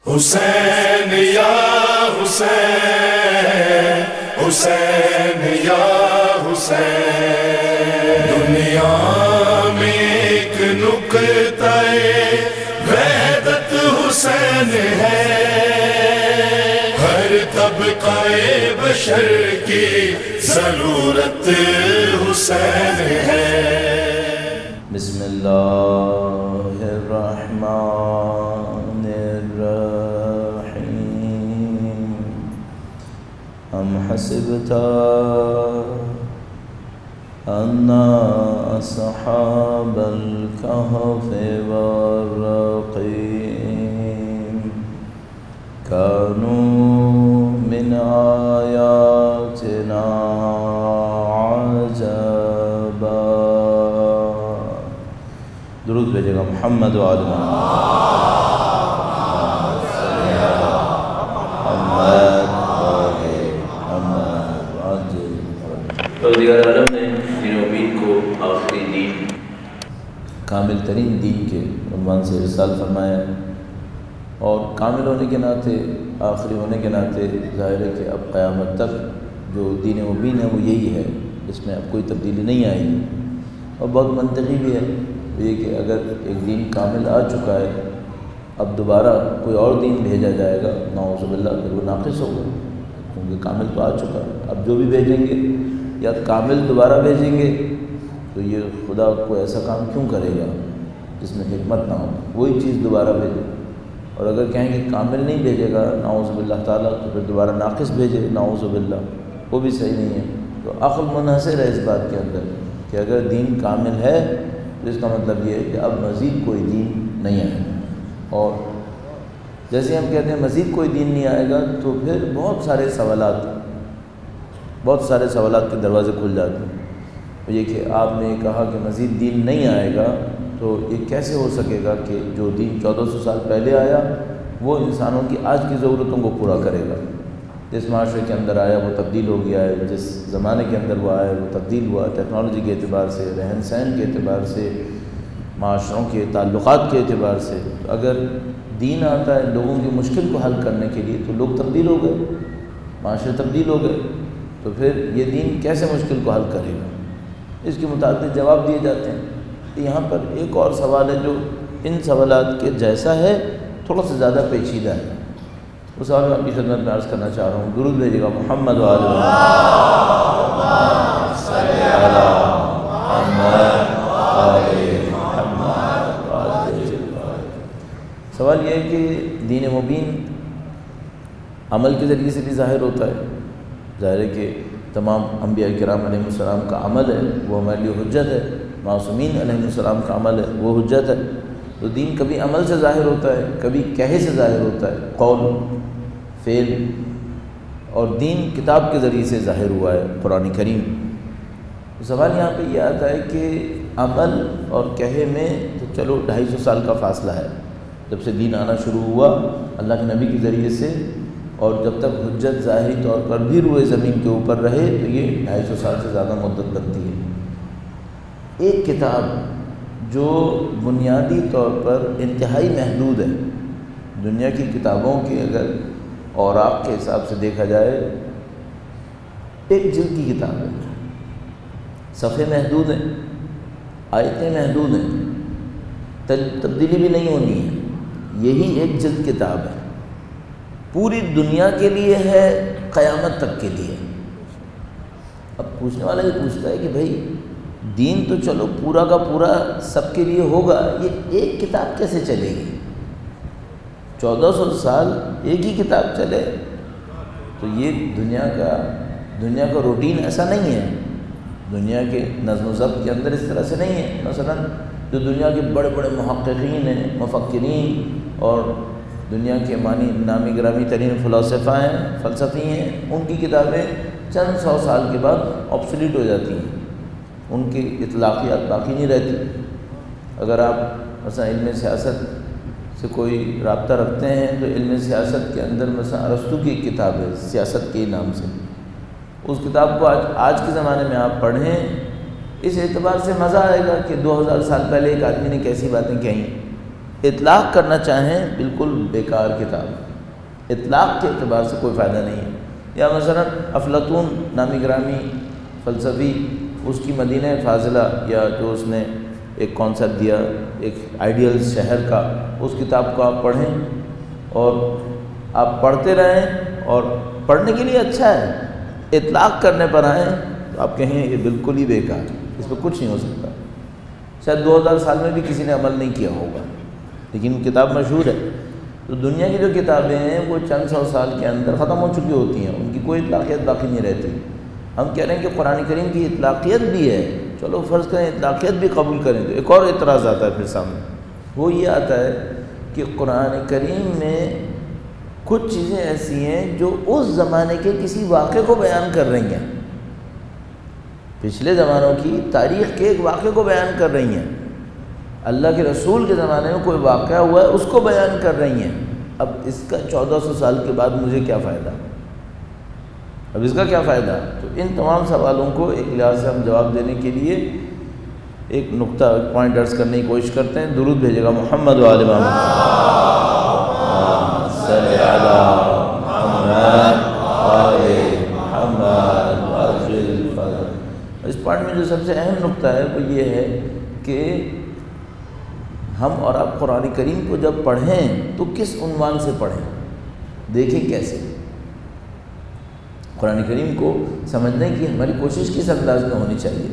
حسین یا حسین، حسین یا حسین، دنیا میں ایک نقطہ وحدت حسین ہے، ہر طبقہ بشر کی ضرورت حسین ہے۔ بسم اللہ الرحمن الرحیم۔ ام حسبت ان اصحاب الکہف والرقیم كانوا من آیاتنا عجبا۔ درود بھیجے گا محمد و آل پروردگار عالم نے دین و امید کو آخری دین، کامل ترین دین کے عنوان سے ارسال فرمایا، اور کامل ہونے کے ناطے، آخری ہونے کے ناطے ظاہر ہے کہ اب قیامت تک جو دین مبین ہے وہ یہی ہے، اس میں اب کوئی تبدیلی نہیں آئے گی۔ اور بہت منطقی بھی ہے یہ کہ اگر ایک دین کامل آ چکا ہے، اب دوبارہ کوئی اور دین بھیجا جائے گا، نعوذ باللہ، پھر وہ ناقص ہوگا، کیونکہ کامل تو آ چکا ہے۔ اب جو بھی بھیجیں گے یا کامل دوبارہ بھیجیں گے تو یہ خدا کو ایسا کام کیوں کرے گا جس میں حکمت نہ ہو، وہی چیز دوبارہ بھیجے۔ اور اگر کہیں کہ کامل نہیں بھیجے گا نعوذ باللہ تعالیٰ، تو پھر دوبارہ ناقص بھیجے نعوذ باللہ، وہ بھی صحیح نہیں ہے۔ تو عقل منحصر ہے اس بات کے اندر کہ اگر دین کامل ہے تو اس کا مطلب یہ ہے کہ اب مزید کوئی دین نہیں آئے گا۔ اور جیسے ہم کہتے ہیں مزید کوئی دین نہیں آئے گا تو پھر بہت سارے سوالات کے دروازے کھل جاتے ہیں۔ اور یہ کہ آپ نے کہا کہ مزید دین نہیں آئے گا، تو یہ کیسے ہو سکے گا کہ جو دین 1400 سال پہلے آیا وہ انسانوں کی آج کی ضرورتوں کو پورا کرے گا؟ جس معاشرے کے اندر آیا وہ تبدیل ہو گیا ہے، جس زمانے کے اندر وہ آیا وہ تبدیل ہوا، ٹیکنالوجی کے اعتبار سے، رہن سہن کے اعتبار سے، معاشروں کے تعلقات کے اعتبار سے۔ تو اگر دین آتا ہے لوگوں کی مشکل کو حل کرنے کے لیے تو لوگ تبدیل ہو گئے، معاشرے تبدیل ہو گئے، تو پھر یہ دین کیسے مشکل کو حل کرے گا؟ اس کے متعدد جواب دیے جاتے ہیں۔ یہاں پر ایک اور سوال ہے جو ان سوالات کے جیسا ہے، تھوڑا سا زیادہ پیچیدہ ہے، اس سوال میں آپ کی خدمت میں عرض کرنا چاہ رہا ہوں۔ درود بھیجے گا محمد و آل محمد۔ سوال یہ ہے کہ دین مبین عمل کے ذریعے سے بھی ظاہر ہوتا ہے۔ ظاہر ہے کہ تمام انبیاء کرام علیہ السلام کا عمل ہے وہ ہمارے لیے حجت ہے، معصومین علیہ السلام کا عمل ہے وہ حجت ہے۔ تو دین کبھی عمل سے ظاہر ہوتا ہے، کبھی کہے سے ظاہر ہوتا ہے، قول، فعل، اور دین کتاب کے ذریعے سے ظاہر ہوا ہے، قرآن کریم۔ سوال یہاں پہ یہ آتا ہے کہ عمل اور کہے میں تو چلو 250 سال کا فاصلہ ہے، جب سے دین آنا شروع ہوا اللہ کے نبی کے ذریعے سے، اور جب تک حجت ظاہری طور پر بھی روئے زمین کے اوپر رہے تو یہ 250 سال سے زیادہ مدت لگتی ہے۔ ایک کتاب جو بنیادی طور پر انتہائی محدود ہے، دنیا کی کتابوں کے اگر اوراق کے حساب سے دیکھا جائے ایک جلد کی کتاب ہے، صفحے محدود ہیں، آیتیں محدود ہیں، تبدیلی بھی نہیں ہونی ہے، یہی ایک جلد کتاب ہے، پوری دنیا کے لیے ہے، قیامت تک کے لیے۔ اب پوچھنے والا یہ پوچھتا ہے کہ بھائی دین تو چلو پورا کا پورا سب کے لیے ہوگا، یہ ایک کتاب کیسے چلے گی؟ 1400 سال ایک ہی کتاب چلے تو یہ دنیا کا روٹین ایسا نہیں ہے، دنیا کے نظم و ضبط کے اندر اس طرح سے نہیں ہے۔ مثلا جو دنیا کے بڑے بڑے محققین ہیں، مفکرین، اور دنیا کے نامی گرامی ترین فلسفی ہیں، ان کی کتابیں چند 100 سال کے بعد آبسلیٹ ہو جاتی ہیں، ان کی اطلاقیات باقی نہیں رہتی۔ اگر آپ مثلا علم سیاست سے کوئی رابطہ رکھتے ہیں تو علم سیاست کے اندر مثلا ارسطو کی ایک کتاب ہے سیاست کے نام سے، اس کتاب کو آج کے زمانے میں آپ پڑھیں، اس اعتبار سے مزہ آئے گا کہ 2000 سال پہلے ایک آدمی نے کیسی باتیں کہیں، اطلاق کرنا چاہیں بالکل بیکار کتاب، اطلاق کے اعتبار سے کوئی فائدہ نہیں ہے۔ یا مثلا افلاطون نامی گرامی فلسفی، اس کی مدینہ فاضلہ یا جو اس نے ایک کانسیپٹ دیا ایک آئیڈیل شہر کا، اس کتاب کو آپ پڑھیں اور آپ پڑھتے رہیں، اور پڑھنے کے لیے اچھا ہے، اطلاق کرنے پر آئیں تو آپ کہیں یہ بالکل ہی بیکار، اس پہ کچھ نہیں ہو سکتا۔ شاید 2000 سال میں بھی کسی نے عمل نہیں کیا ہوگا، لیکن کتاب مشہور ہے۔ تو دنیا کی جو کتابیں ہیں وہ چند سو سال کے اندر ختم ہو چکی ہوتی ہیں، ان کی کوئی اطلاقیت باقی نہیں رہتی۔ ہم کہہ رہے ہیں کہ قرآن کریم کی اطلاقیت بھی ہے، چلو فرض کریں اطلاقیت بھی قبول کریں، تو ایک اور اعتراض آتا ہے پھر سامنے، وہ یہ آتا ہے کہ قرآن کریم میں کچھ چیزیں ایسی ہیں جو اس زمانے کے کسی واقعے کو بیان کر رہی ہیں، پچھلے زمانوں کی تاریخ کے ایک واقعے کو بیان کر رہی ہیں، اللہ کے رسول کے زمانے میں کوئی واقعہ ہوا ہے اس کو بیان کر رہی ہیں۔ اب اس کا 1400 سال کے بعد مجھے کیا فائدہ، اب اس کا کیا فائدہ؟ تو ان تمام سوالوں کو ایک لحاظ سے ہم جواب دینے کے لیے ایک نقطہ ایک پوائنٹ عرض کرنے کی کوشش کرتے ہیں۔ درود بھیجے گا محمد وآل محمد، صلی علی محمد وآل محمد وعجل فرج۔ اس پوائنٹ میں جو سب سے اہم نقطہ ہے وہ یہ ہے کہ ہم اور آپ قرآن کریم کو جب پڑھیں تو کس عنوان سے پڑھیں، دیکھیں کیسے۔ قرآن کریم کو سمجھنے کی ہماری کوشش کس انداز میں ہونی چاہیے۔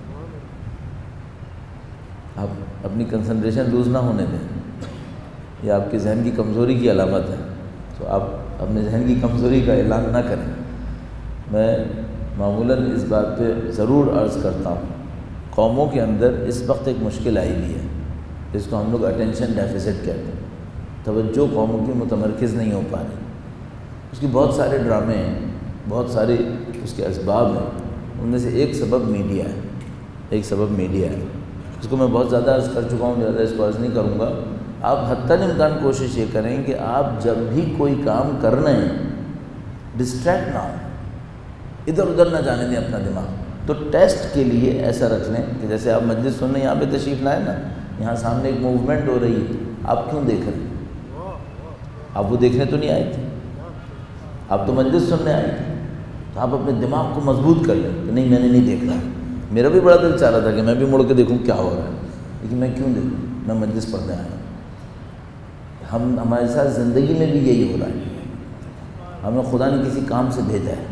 آپ اپنی کنسنٹریشن لوز نہ ہونے دیں، یہ آپ کے ذہن کی کمزوری کی علامت ہے، تو آپ اپنے ذہن کی کمزوری کا اعلان نہ کریں۔ میں معمولاً اس بات پہ ضرور عرض کرتا ہوں، قوموں کے اندر اس وقت ایک مشکل آئی ہوئی ہے، جس کو ہم لوگ اٹینشن ڈیفیسٹ کہتے ہیں، توجہ قوموں کی متمرکز نہیں ہو پا رہی۔ اس کی بہت سارے ڈرامے ہیں، بہت سارے اس کے اسباب ہیں، ان میں سے ایک سبب میڈیا ہے، ایک سبب میڈیا ہے، اس کو میں بہت زیادہ عرض کر چکا ہوں، زیادہ اس کو عرض نہیں کروں گا۔ آپ حتی الامکان کوشش یہ کریں کہ آپ جب بھی کوئی کام کر رہے ہیں ڈسٹریکٹ نہ ہوں، ادھر ادھر نہ جانے دیں اپنا دماغ۔ تو ٹیسٹ کے لیے ایسا رکھ لیں کہ جیسے آپ مجلس سننے یہاں پہ تشریف لائیں نا، یہاں سامنے ایک موومنٹ ہو رہی ہے، آپ کیوں دیکھ رہے ہیں؟ آپ وہ دیکھنے تو نہیں آئے تھے، آپ تو مجلس سننے آئے تھے، تو آپ اپنے دماغ کو مضبوط کر لیں کہ نہیں میں نے نہیں دیکھنا۔ میرا بھی بڑا دل چاہ رہا تھا کہ میں بھی مڑ کے دیکھوں کیا ہو رہا ہے، لیکن میں کیوں دیکھوں، میں مجلس پڑھنے آیا ہوں۔ ہمارے ساتھ زندگی میں بھی یہی ہو رہا ہے، ہمیں خدا نے کسی کام سے بھیجا ہے،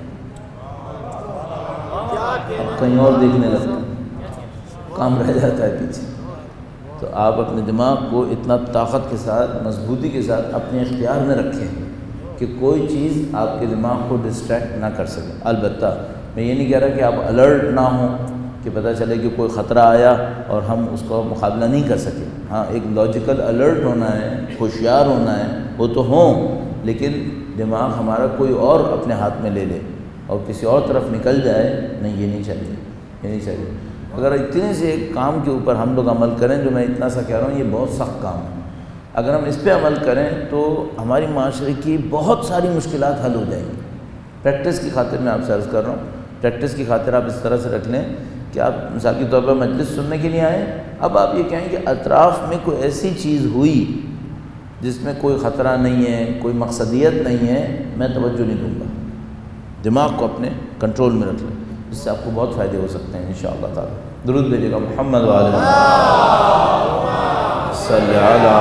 اب کہیں اور دیکھنے لگتے ہیں، کام رہ جاتا ہے پیچھے۔ تو آپ اپنے دماغ کو اتنا طاقت کے ساتھ مضبوطی کے ساتھ اپنے اختیار میں رکھیں کہ کوئی چیز آپ کے دماغ کو ڈسٹریکٹ نہ کر سکے۔ البتہ میں یہ نہیں کہہ رہا کہ آپ الرٹ نہ ہوں کہ پتہ چلے کہ کوئی خطرہ آیا اور ہم اس کو مقابلہ نہیں کر سکے۔ ہاں ایک لاجیکل الرٹ ہونا ہے، ہوشیار ہونا ہے، وہ تو ہوں، لیکن دماغ ہمارا کوئی اور اپنے ہاتھ میں لے لے اور کسی اور طرف نکل جائے، نہیں، یہ نہیں چاہیے، یہ نہیں چاہیے۔ اگر اتنے سے ایک کام کے اوپر ہم لوگ عمل کریں، جو میں اتنا سا کہہ رہا ہوں یہ بہت سخت کام ہے، اگر ہم اس پہ عمل کریں تو ہماری معاشرے کی بہت ساری مشکلات حل ہو جائیں گی۔ پریکٹس کی خاطر میں آپ سے عرض کر رہا ہوں، پریکٹس کی خاطر آپ اس طرح سے رکھ لیں کہ آپ مثال کے طور پر مجلس سننے کے لیے آئیں، اب آپ یہ کہیں کہ اطراف میں کوئی ایسی چیز ہوئی جس میں کوئی خطرہ نہیں ہے، کوئی مقصدیت نہیں ہے، میں توجہ نہیں دوں گا۔ دماغ کو اپنے کنٹرول میں رکھ لیں، اس سے آپ کو بہت فائدے ہو سکتے ہیں انشاءاللہ تعالی۔ درود بھیجیے گا محمد وآل محمد، صلی علی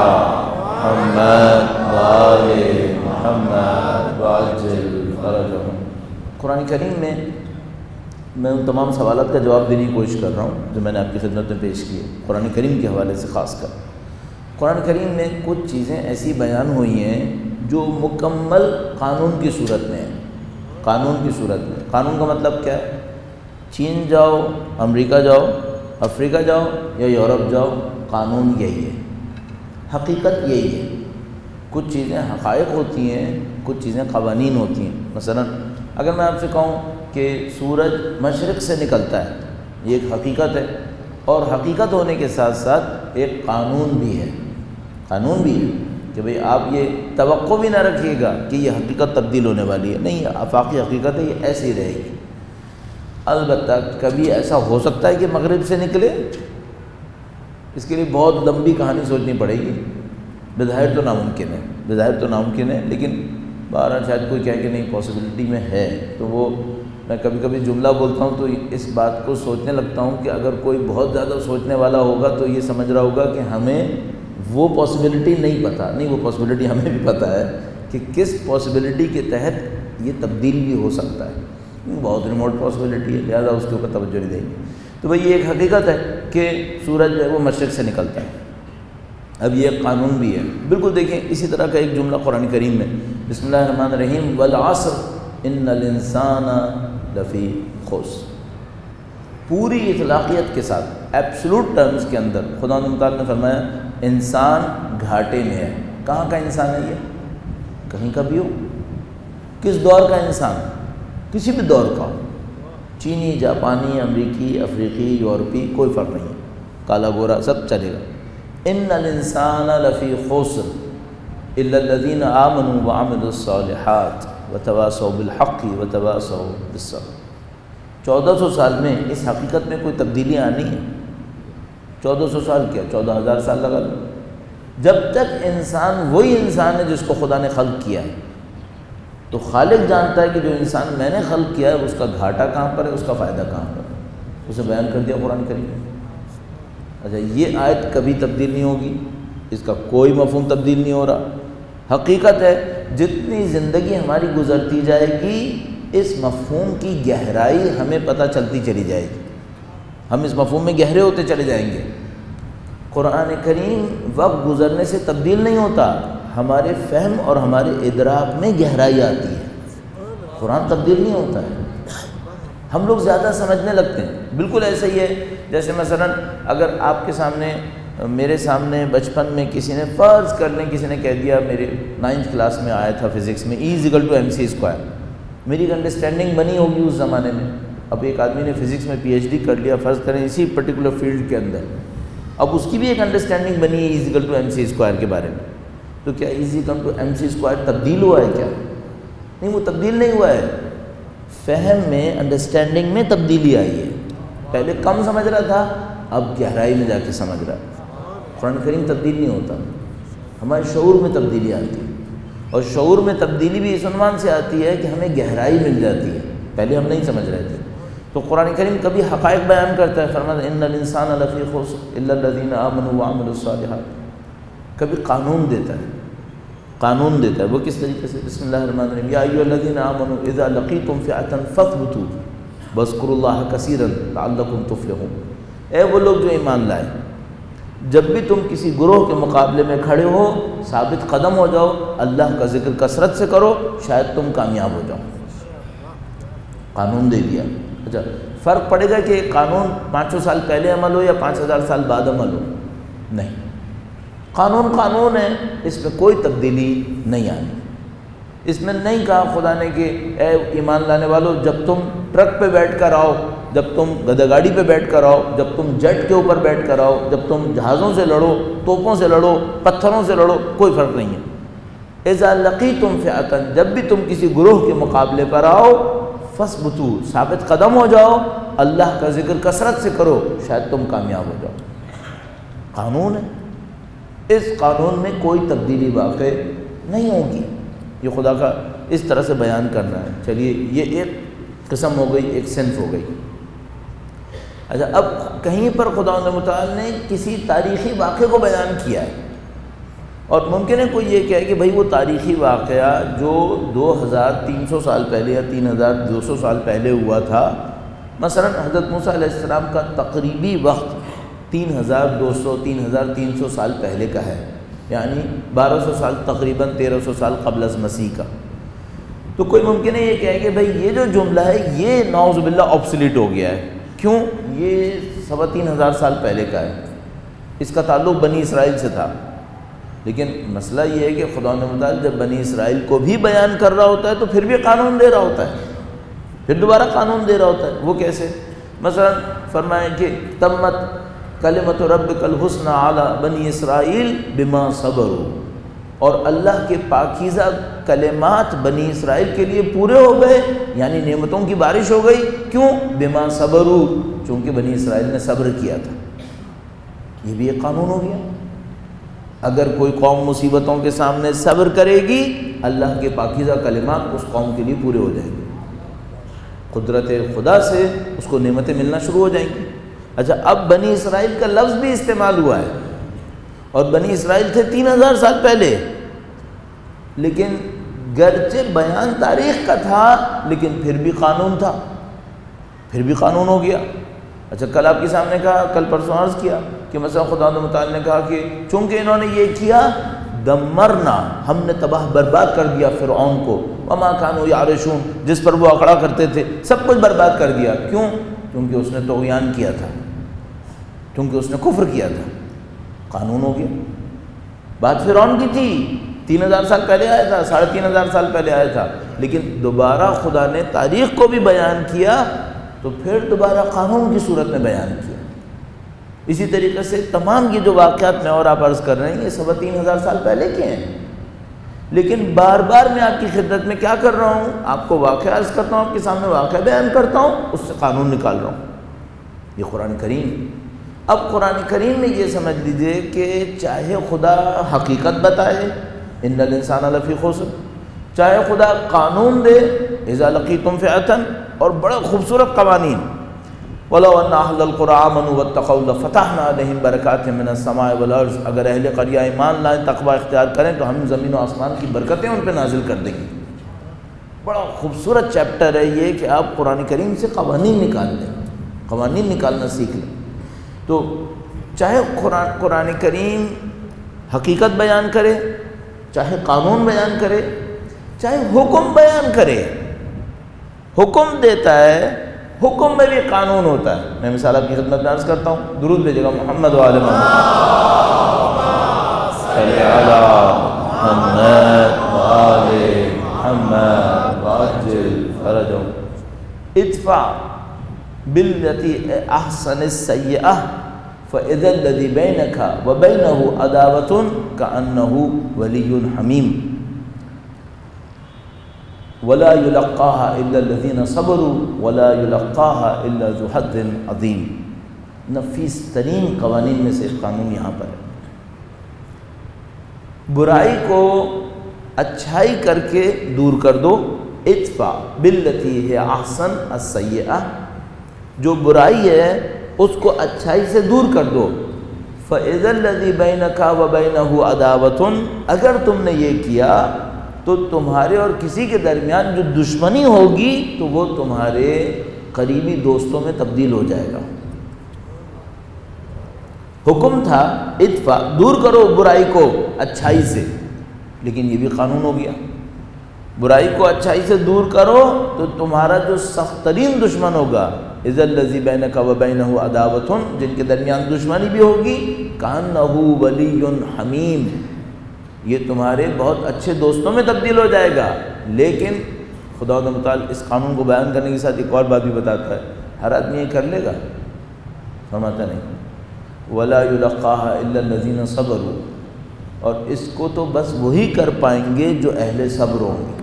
محمد وآل محمد وعجل فرجہم۔ قرآن کریم میں ان تمام سوالات کا جواب دینے کی کوشش کر رہا ہوں جو میں نے آپ کی خدمت میں پیش کی ہے، قرآن کریم کے حوالے سے خاص کر۔ قرآن کریم میں کچھ چیزیں ایسی بیان ہوئی ہیں جو مکمل قانون کی صورت میں ہیں، قانون کی صورت میں۔ قانون کا مطلب کیا ہے؟ چین جاؤ، امریکہ جاؤ، افریقہ جاؤ یا یورپ جاؤ، قانون یہی ہے، حقیقت یہی ہے۔ کچھ چیزیں حقائق ہوتی ہیں، کچھ چیزیں قوانین ہوتی ہیں۔ مثلا اگر میں آپ سے کہوں کہ سورج مشرق سے نکلتا ہے، یہ ایک حقیقت ہے، اور حقیقت ہونے کے ساتھ ساتھ ایک قانون بھی ہے، قانون بھی ہے کہ بھئی آپ یہ توقع بھی نہ رکھیے گا کہ یہ حقیقت تبدیل ہونے والی ہے، نہیں، یہ آفاقی حقیقت ہے، یہ ایسی رہے گی۔ البتہ کبھی ایسا ہو سکتا ہے کہ مغرب سے نکلے، اس کے لیے بہت لمبی کہانی سوچنی پڑے گی، بظاہر تو ناممکن ہے، بظاہر تو ناممکن ہے، لیکن بہرحال شاید کوئی کہے کہ نہیں پاسبلٹی میں ہے، تو وہ میں کبھی کبھی جملہ بولتا ہوں تو اس بات کو سوچنے لگتا ہوں کہ اگر کوئی بہت زیادہ سوچنے والا ہوگا تو یہ سمجھ رہا ہوگا کہ ہمیں وہ پاسبلٹی نہیں پتہ، نہیں وہ پاسبلٹی ہمیں بھی پتہ ہے کہ کس پاسبلٹی کے تحت یہ تبدیل بھی ہو سکتا ہے، بہت ریموٹ پاسبلٹی ہے، لہٰذا اس کے اوپر توجہ نہیں دیں گے۔ تو بھئی یہ ایک حقیقت ہے کہ سورج جو ہے وہ مشرق سے نکلتا ہے۔ اب یہ ایک قانون بھی ہے، بالکل دیکھیں اسی طرح کا ایک جملہ قرآن کریم میں، بسم اللہ الرحمن الرحیم، والعصر ان الانسان لفی خسر، پوری اطلاقیت کے ساتھ ایبسولوٹ ٹرمز کے اندر خدا متعال نے فرمایا انسان گھاٹے میں ہے۔ کہاں کا انسان ہے یہ؟ کہیں کا بھی ہو، کس دور کا انسان، کسی بھی دور کا ہو، چینی، جاپانی، امریکی، افریقی، یورپی، کوئی فرق نہیں، کالا گورا سب چلے گا۔ ان الانسان لفی خسر الا الذین آمنوا وعملوا الصالحات وتواصوا بالحق وتواصوا بالصبر۔ 1400 سال میں اس حقیقت میں کوئی تبدیلی آنی ہے؟ 1400 سال کیا، 14,000 سال لگا لو، جب تک انسان وہی انسان ہے جس کو خدا نے خلق کیا ہے، تو خالق جانتا ہے کہ جو انسان میں نے خلق کیا ہے اس کا گھاٹا کہاں پر ہے، اس کا فائدہ کہاں پر ہے، اسے بیان کر دیا قرآن کریم میں۔ اچھا، یہ آیت کبھی تبدیل نہیں ہوگی، اس کا کوئی مفہوم تبدیل نہیں ہو رہا، حقیقت ہے جتنی زندگی ہماری گزرتی جائے گی اس مفہوم کی گہرائی ہمیں پتہ چلتی چلی جائے گی، ہم اس مفہوم میں گہرے ہوتے چلے جائیں گے۔ قرآن کریم وقت گزرنے سے تبدیل نہیں ہوتا، ہمارے فہم اور ہمارے ادراک میں گہرائی آتی ہے، قرآن تبدیل نہیں ہوتا ہے، ہم لوگ زیادہ سمجھنے لگتے ہیں۔ بالکل ایسا ہی ہے جیسے مثلا اگر آپ کے سامنے، میرے سامنے بچپن میں کسی نے فرض کر لیں کسی نے کہہ دیا، میرے 9th کلاس میں آیا تھا فزکس میں E=mc²، میری ایک انڈرسٹینڈنگ بنی ہوگی اس زمانے میں۔ اب ایک آدمی نے فزکس میں PhD کر لیا فرض کریں اسی پرٹیکولر فیلڈ کے اندر، اب اس کی بھی ایک انڈرسٹینڈنگ بنی ہے E=mc² کے بارے میں، تو کیا E=mc² تبدیل ہوا ہے کیا؟ نہیں، وہ تبدیل نہیں ہوا ہے، فہم میں، انڈرسٹینڈنگ میں تبدیلی آئی ہے، پہلے کم سمجھ رہا تھا اب گہرائی میں جا کے سمجھ رہا ہے۔ قرآن کریم تبدیل نہیں ہوتا، ہمارے شعور میں تبدیلی آتی ہے، اور شعور میں تبدیلی بھی اس عنوان سے آتی ہے کہ ہمیں گہرائی مل جاتی ہے، پہلے ہم نہیں سمجھ رہے تھے۔ تو قرآن کریم کبھی حقائق بیان کرتا ہے، فرماتا ہے ان الانسان لفی خسر الا الذین آمنوا وعملوا الصالحات، کبھی قانون دیتا ہے، قانون دیتا ہے، وہ کس طریقے سے؟ بسم اللہ الرحمن الرحیم، یا ایھا الذین آمنوا اذا لقیتم فئۃ فاثبتوا واذکروا اللہ کثیرا لعلکم تفلحون، اے وہ لوگ جو ایمان لائے، جب بھی تم کسی گروہ کے مقابلے میں کھڑے ہو ثابت قدم ہو جاؤ، اللہ کا ذکر کثرت سے کرو، شاید تم کامیاب ہو جاؤ۔ قانون دے دیا۔ اچھا، فرق پڑے گا کہ قانون 500 سال پہلے عمل ہو یا 5000 سال بعد عمل ہو؟ نہیں، قانون قانون ہے، اس میں کوئی تبدیلی نہیں آنی۔ اس میں نہیں کہا خدا نے کہ اے ایمان لانے والوں جب تم ٹرک پہ بیٹھ کر آؤ، جب تم گدھا گاڑی پہ بیٹھ کر آؤ، جب تم جیٹ کے اوپر بیٹھ کر آؤ، جب تم جہازوں سے لڑو، توپوں سے لڑو، پتھروں سے لڑو، کوئی فرق نہیں ہے۔ اذا لقیتم فئۃ، جب بھی تم کسی گروہ کے مقابلے پر آؤ، فاثبتوا، ثابت قدم ہو جاؤ، اللہ کا ذکر کثرت سے کرو، شاید تم کامیاب ہو جاؤ۔ قانون ہے، اس قانون میں کوئی تبدیلی واقع نہیں ہوگی، یہ خدا کا اس طرح سے بیان کرنا ہے۔ چلیے، یہ ایک قسم ہو گئی، ایک صنف ہو گئی۔ اچھا، اب کہیں پر خدا متعال نے کسی تاریخی واقعے کو بیان کیا ہے، اور ممکن ہے کوئی یہ کہے کہ بھائی وہ تاریخی واقعہ جو 2300 سال پہلے یا 3200 سال پہلے ہوا تھا، مثلا حضرت موسیٰ علیہ السلام کا تقریبی وقت 3300 سال پہلے کا ہے، یعنی 1200 سال تقریباً 1300 سال قبل از مسیح کا۔ تو کوئی ممکن ہے یہ کہے کہ بھائی یہ جو جملہ ہے یہ نعوذ باللہ آبسلیٹ ہو گیا ہے، کیوں؟ یہ 3500 سال پہلے کا ہے، اس کا تعلق بنی اسرائیل سے تھا۔ لیکن مسئلہ یہ ہے کہ خدا متعال جب بنی اسرائیل کو بھی بیان کر رہا ہوتا ہے تو پھر بھی قانون دے رہا ہوتا ہے، پھر دوبارہ قانون دے رہا ہوتا ہے۔ وہ کیسے؟ مثلا فرمائیں کہ تمت کلمۃ ربک الحسنی علی بنی اسرائیل بما صبروا، اور اللہ کے پاکیزہ کلمات بنی اسرائیل کے لیے پورے ہو گئے، یعنی نعمتوں کی بارش ہو گئی، کیوں؟ بما صبروا، چونکہ بنی اسرائیل نے صبر کیا تھا۔ یہ بھی ایک قانون ہو گیا۔ اگر کوئی قوم مصیبتوں کے سامنے صبر کرے گی اللہ کے پاکیزہ کلمات اس قوم کے لیے پورے ہو جائیں گے، قدرت خدا سے اس کو نعمتیں ملنا شروع ہو جائیں گی۔ اچھا، اب بنی اسرائیل کا لفظ بھی استعمال ہوا ہے، اور بنی اسرائیل تھے 3000 سال پہلے، لیکن گرچہ بیان تاریخ کا تھا لیکن پھر بھی قانون تھا، پھر بھی قانون ہو گیا۔ اچھا، کل آپ کے سامنے کہا، کل پرسوں عرض کیا کہ مثلا خدا متعال نے کہا کہ چونکہ انہوں نے یہ کیا، دمرنا، ہم نے تباہ برباد کر دیا فرعون کو، وما کانوا یعرشون، جس پر وہ اکڑا کرتے تھے سب کچھ برباد کر دیا۔ کیوں؟ کیونکہ اس نے طغیان کیا تھا، کیونکہ اس نے کفر کیا تھا، قانون ہو گیا۔ بات فرعون کی تھی، 3000 سال پہلے آیا تھا، 3500 سال پہلے آیا تھا، لیکن دوبارہ خدا نے تاریخ کو بھی بیان کیا تو پھر دوبارہ قانون کی صورت میں بیان کیا۔ اسی طریقے سے تمام یہ جو واقعات میں اور آپ عرض کر رہے ہیں یہ 3500 سال پہلے کے ہیں، لیکن بار بار میں آپ کی خدمت میں کیا کر رہا ہوں، آپ کو واقعہ عرض کرتا ہوں، آپ کے سامنے واقعہ بیان کرتا ہوں، اس سے قانون نکال رہا ہوں۔ یہ قرآن کریم۔ اب قرآن کریم میں یہ سمجھ لیجئے کہ چاہے خدا حقیقت بتائے ان الانسان لفی خسر، چاہے خدا قانون دے اذا لقیتم فئۃ، اور بڑا خوبصورت قوانین، وَلَوْ أَنَّ أَهْلَ الْقُرَىٰ آمَنُوا وَاتَّقَوْا لَفَتَحْنَا عَلَيْهِمْ بَرَكَاتٍ مِّنَ السَّمَاءِ وَالْأَرْضِ، اگر اہل قریہ ایمان لائیں، تقوی اختیار کریں تو ہم زمین و آسمان کی برکتیں ان پہ نازل کر دیں گے۔ بڑا خوبصورت چیپٹر ہے یہ کہ آپ قرآن کریم سے قوانین نکال لیں، قوانین نکالنا سیکھ لیں۔ تو چاہے قرآن کریم حقیقت بیان کرے، چاہے قانون بیان کرے، چاہے حکم بیان کرے، حکم دیتا ہے، حکم میں بھی قانون ہوتا ہے۔ میں مثال آپ کی خدمت میں عرض کرتا ہوں، درود بھیجے گا محمد و آل محمد، صلی علی محمد و آل محمد وعجل فرجهم، ادفع بالتی احسن السیئہ فاذا الذی بینک وبینہ عداوۃ کأنہ ولی حمیم، ولا يلقاها الا الذين صبروا ولا يلقاها الا ذو حظ عظیم۔ نفیس ترین قوانین میں سے ایک قانون یہاں پر ہے، برائی کو اچھائی کر کے دور کر دو، ادفع بالتی ہے احسن السیئہ، جو برائی ہے اس کو اچھائی سے دور کر دو، فاذا الذی بینک وبینہ عداوۃ، اگر تم نے یہ کیا تو تمہارے اور کسی کے درمیان جو دشمنی ہوگی تو وہ تمہارے قریبی دوستوں میں تبدیل ہو جائے گا۔ حکم تھا ادفع، دور کرو برائی کو اچھائی سے، لیکن یہ بھی قانون ہو گیا، برائی کو اچھائی سے دور کرو تو تمہارا جو سخت ترین دشمن ہوگا، اذا الذی بینک وبینہ عداوۃ، جن کے درمیان دشمنی بھی ہوگی، کأنہ ولی حمیم، یہ تمہارے بہت اچھے دوستوں میں تبدیل ہو جائے گا۔ لیکن خدا متعال اس قانون کو بیان کرنے کے ساتھ ایک اور بات بھی بتاتا ہے، ہر آدمی یہ کر لے گا، فرماتا نہیں، ولا یلقاها الا الذین صبروا، اور اس کو تو بس وہی کر پائیں گے جو اہل صبر ہوں گے،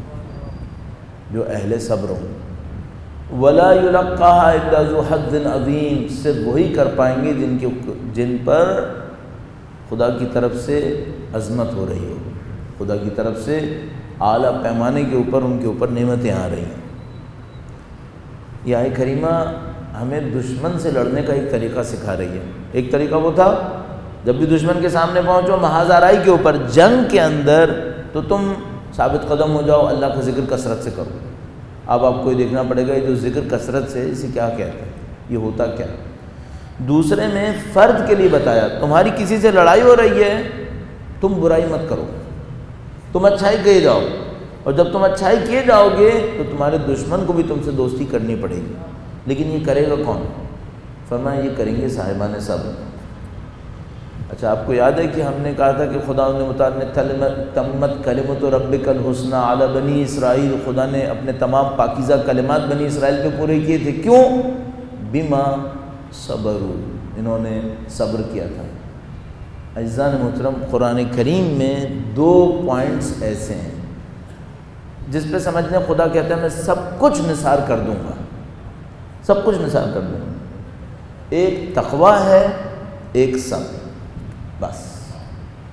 جو اہل صبر ہوں گے۔ ولا یلقاها الا ذو حظ عظیم، صرف وہی کر پائیں گے جن پر خدا کی طرف سے عظمت ہو رہی ہو، خدا کی طرف سے اعلیٰ پیمانے کے اوپر ان کے اوپر نعمتیں آ رہی ہیں۔ یہ آیت کریمہ ہمیں دشمن سے لڑنے کا ایک طریقہ سکھا رہی ہے۔ ایک طریقہ وہ تھا جب بھی دشمن کے سامنے پہنچو محاذ آرائی کے اوپر، جنگ کے اندر، تو تم ثابت قدم ہو جاؤ، اللہ کا ذکر کثرت سے کرو۔ اب آپ کو یہ دیکھنا پڑے گا یہ جو ذکر کثرت سے، اسے کیا کہتے ہیں، یہ ہوتا کیا؟ دوسرے میں فرد کے لیے بتایا، تمہاری کسی سے لڑائی ہو رہی ہے، تم برائی مت کرو، تم اچھائی کیے جاؤ، اور جب تم اچھائی کیے جاؤ گے تو تمہارے دشمن کو بھی تم سے دوستی کرنی پڑے گی۔ لیکن یہ کرے گا کون؟ فرمایا یہ کریں گے صاحبان صبر۔ اچھا، آپ کو یاد ہے کہ ہم نے کہا تھا کہ خدا متعال نے تمت کلمۃ ربک الحسنی علی بنی اسرائیل، خدا نے اپنے تمام پاکیزہ کلمات بنی اسرائیل پہ پورے کیے تھے، کیوں؟ بما صبروا، انہوں نے صبر کیا تھا۔ عزیزان محترم، قرآن کریم میں 2 پوائنٹس ایسے ہیں جس پہ سمجھنے خدا کہتا ہے میں سب کچھ نثار کر دوں گا، سب کچھ نثار کر دوں گا۔ ایک تقویٰ ہے، ایک صبر، بس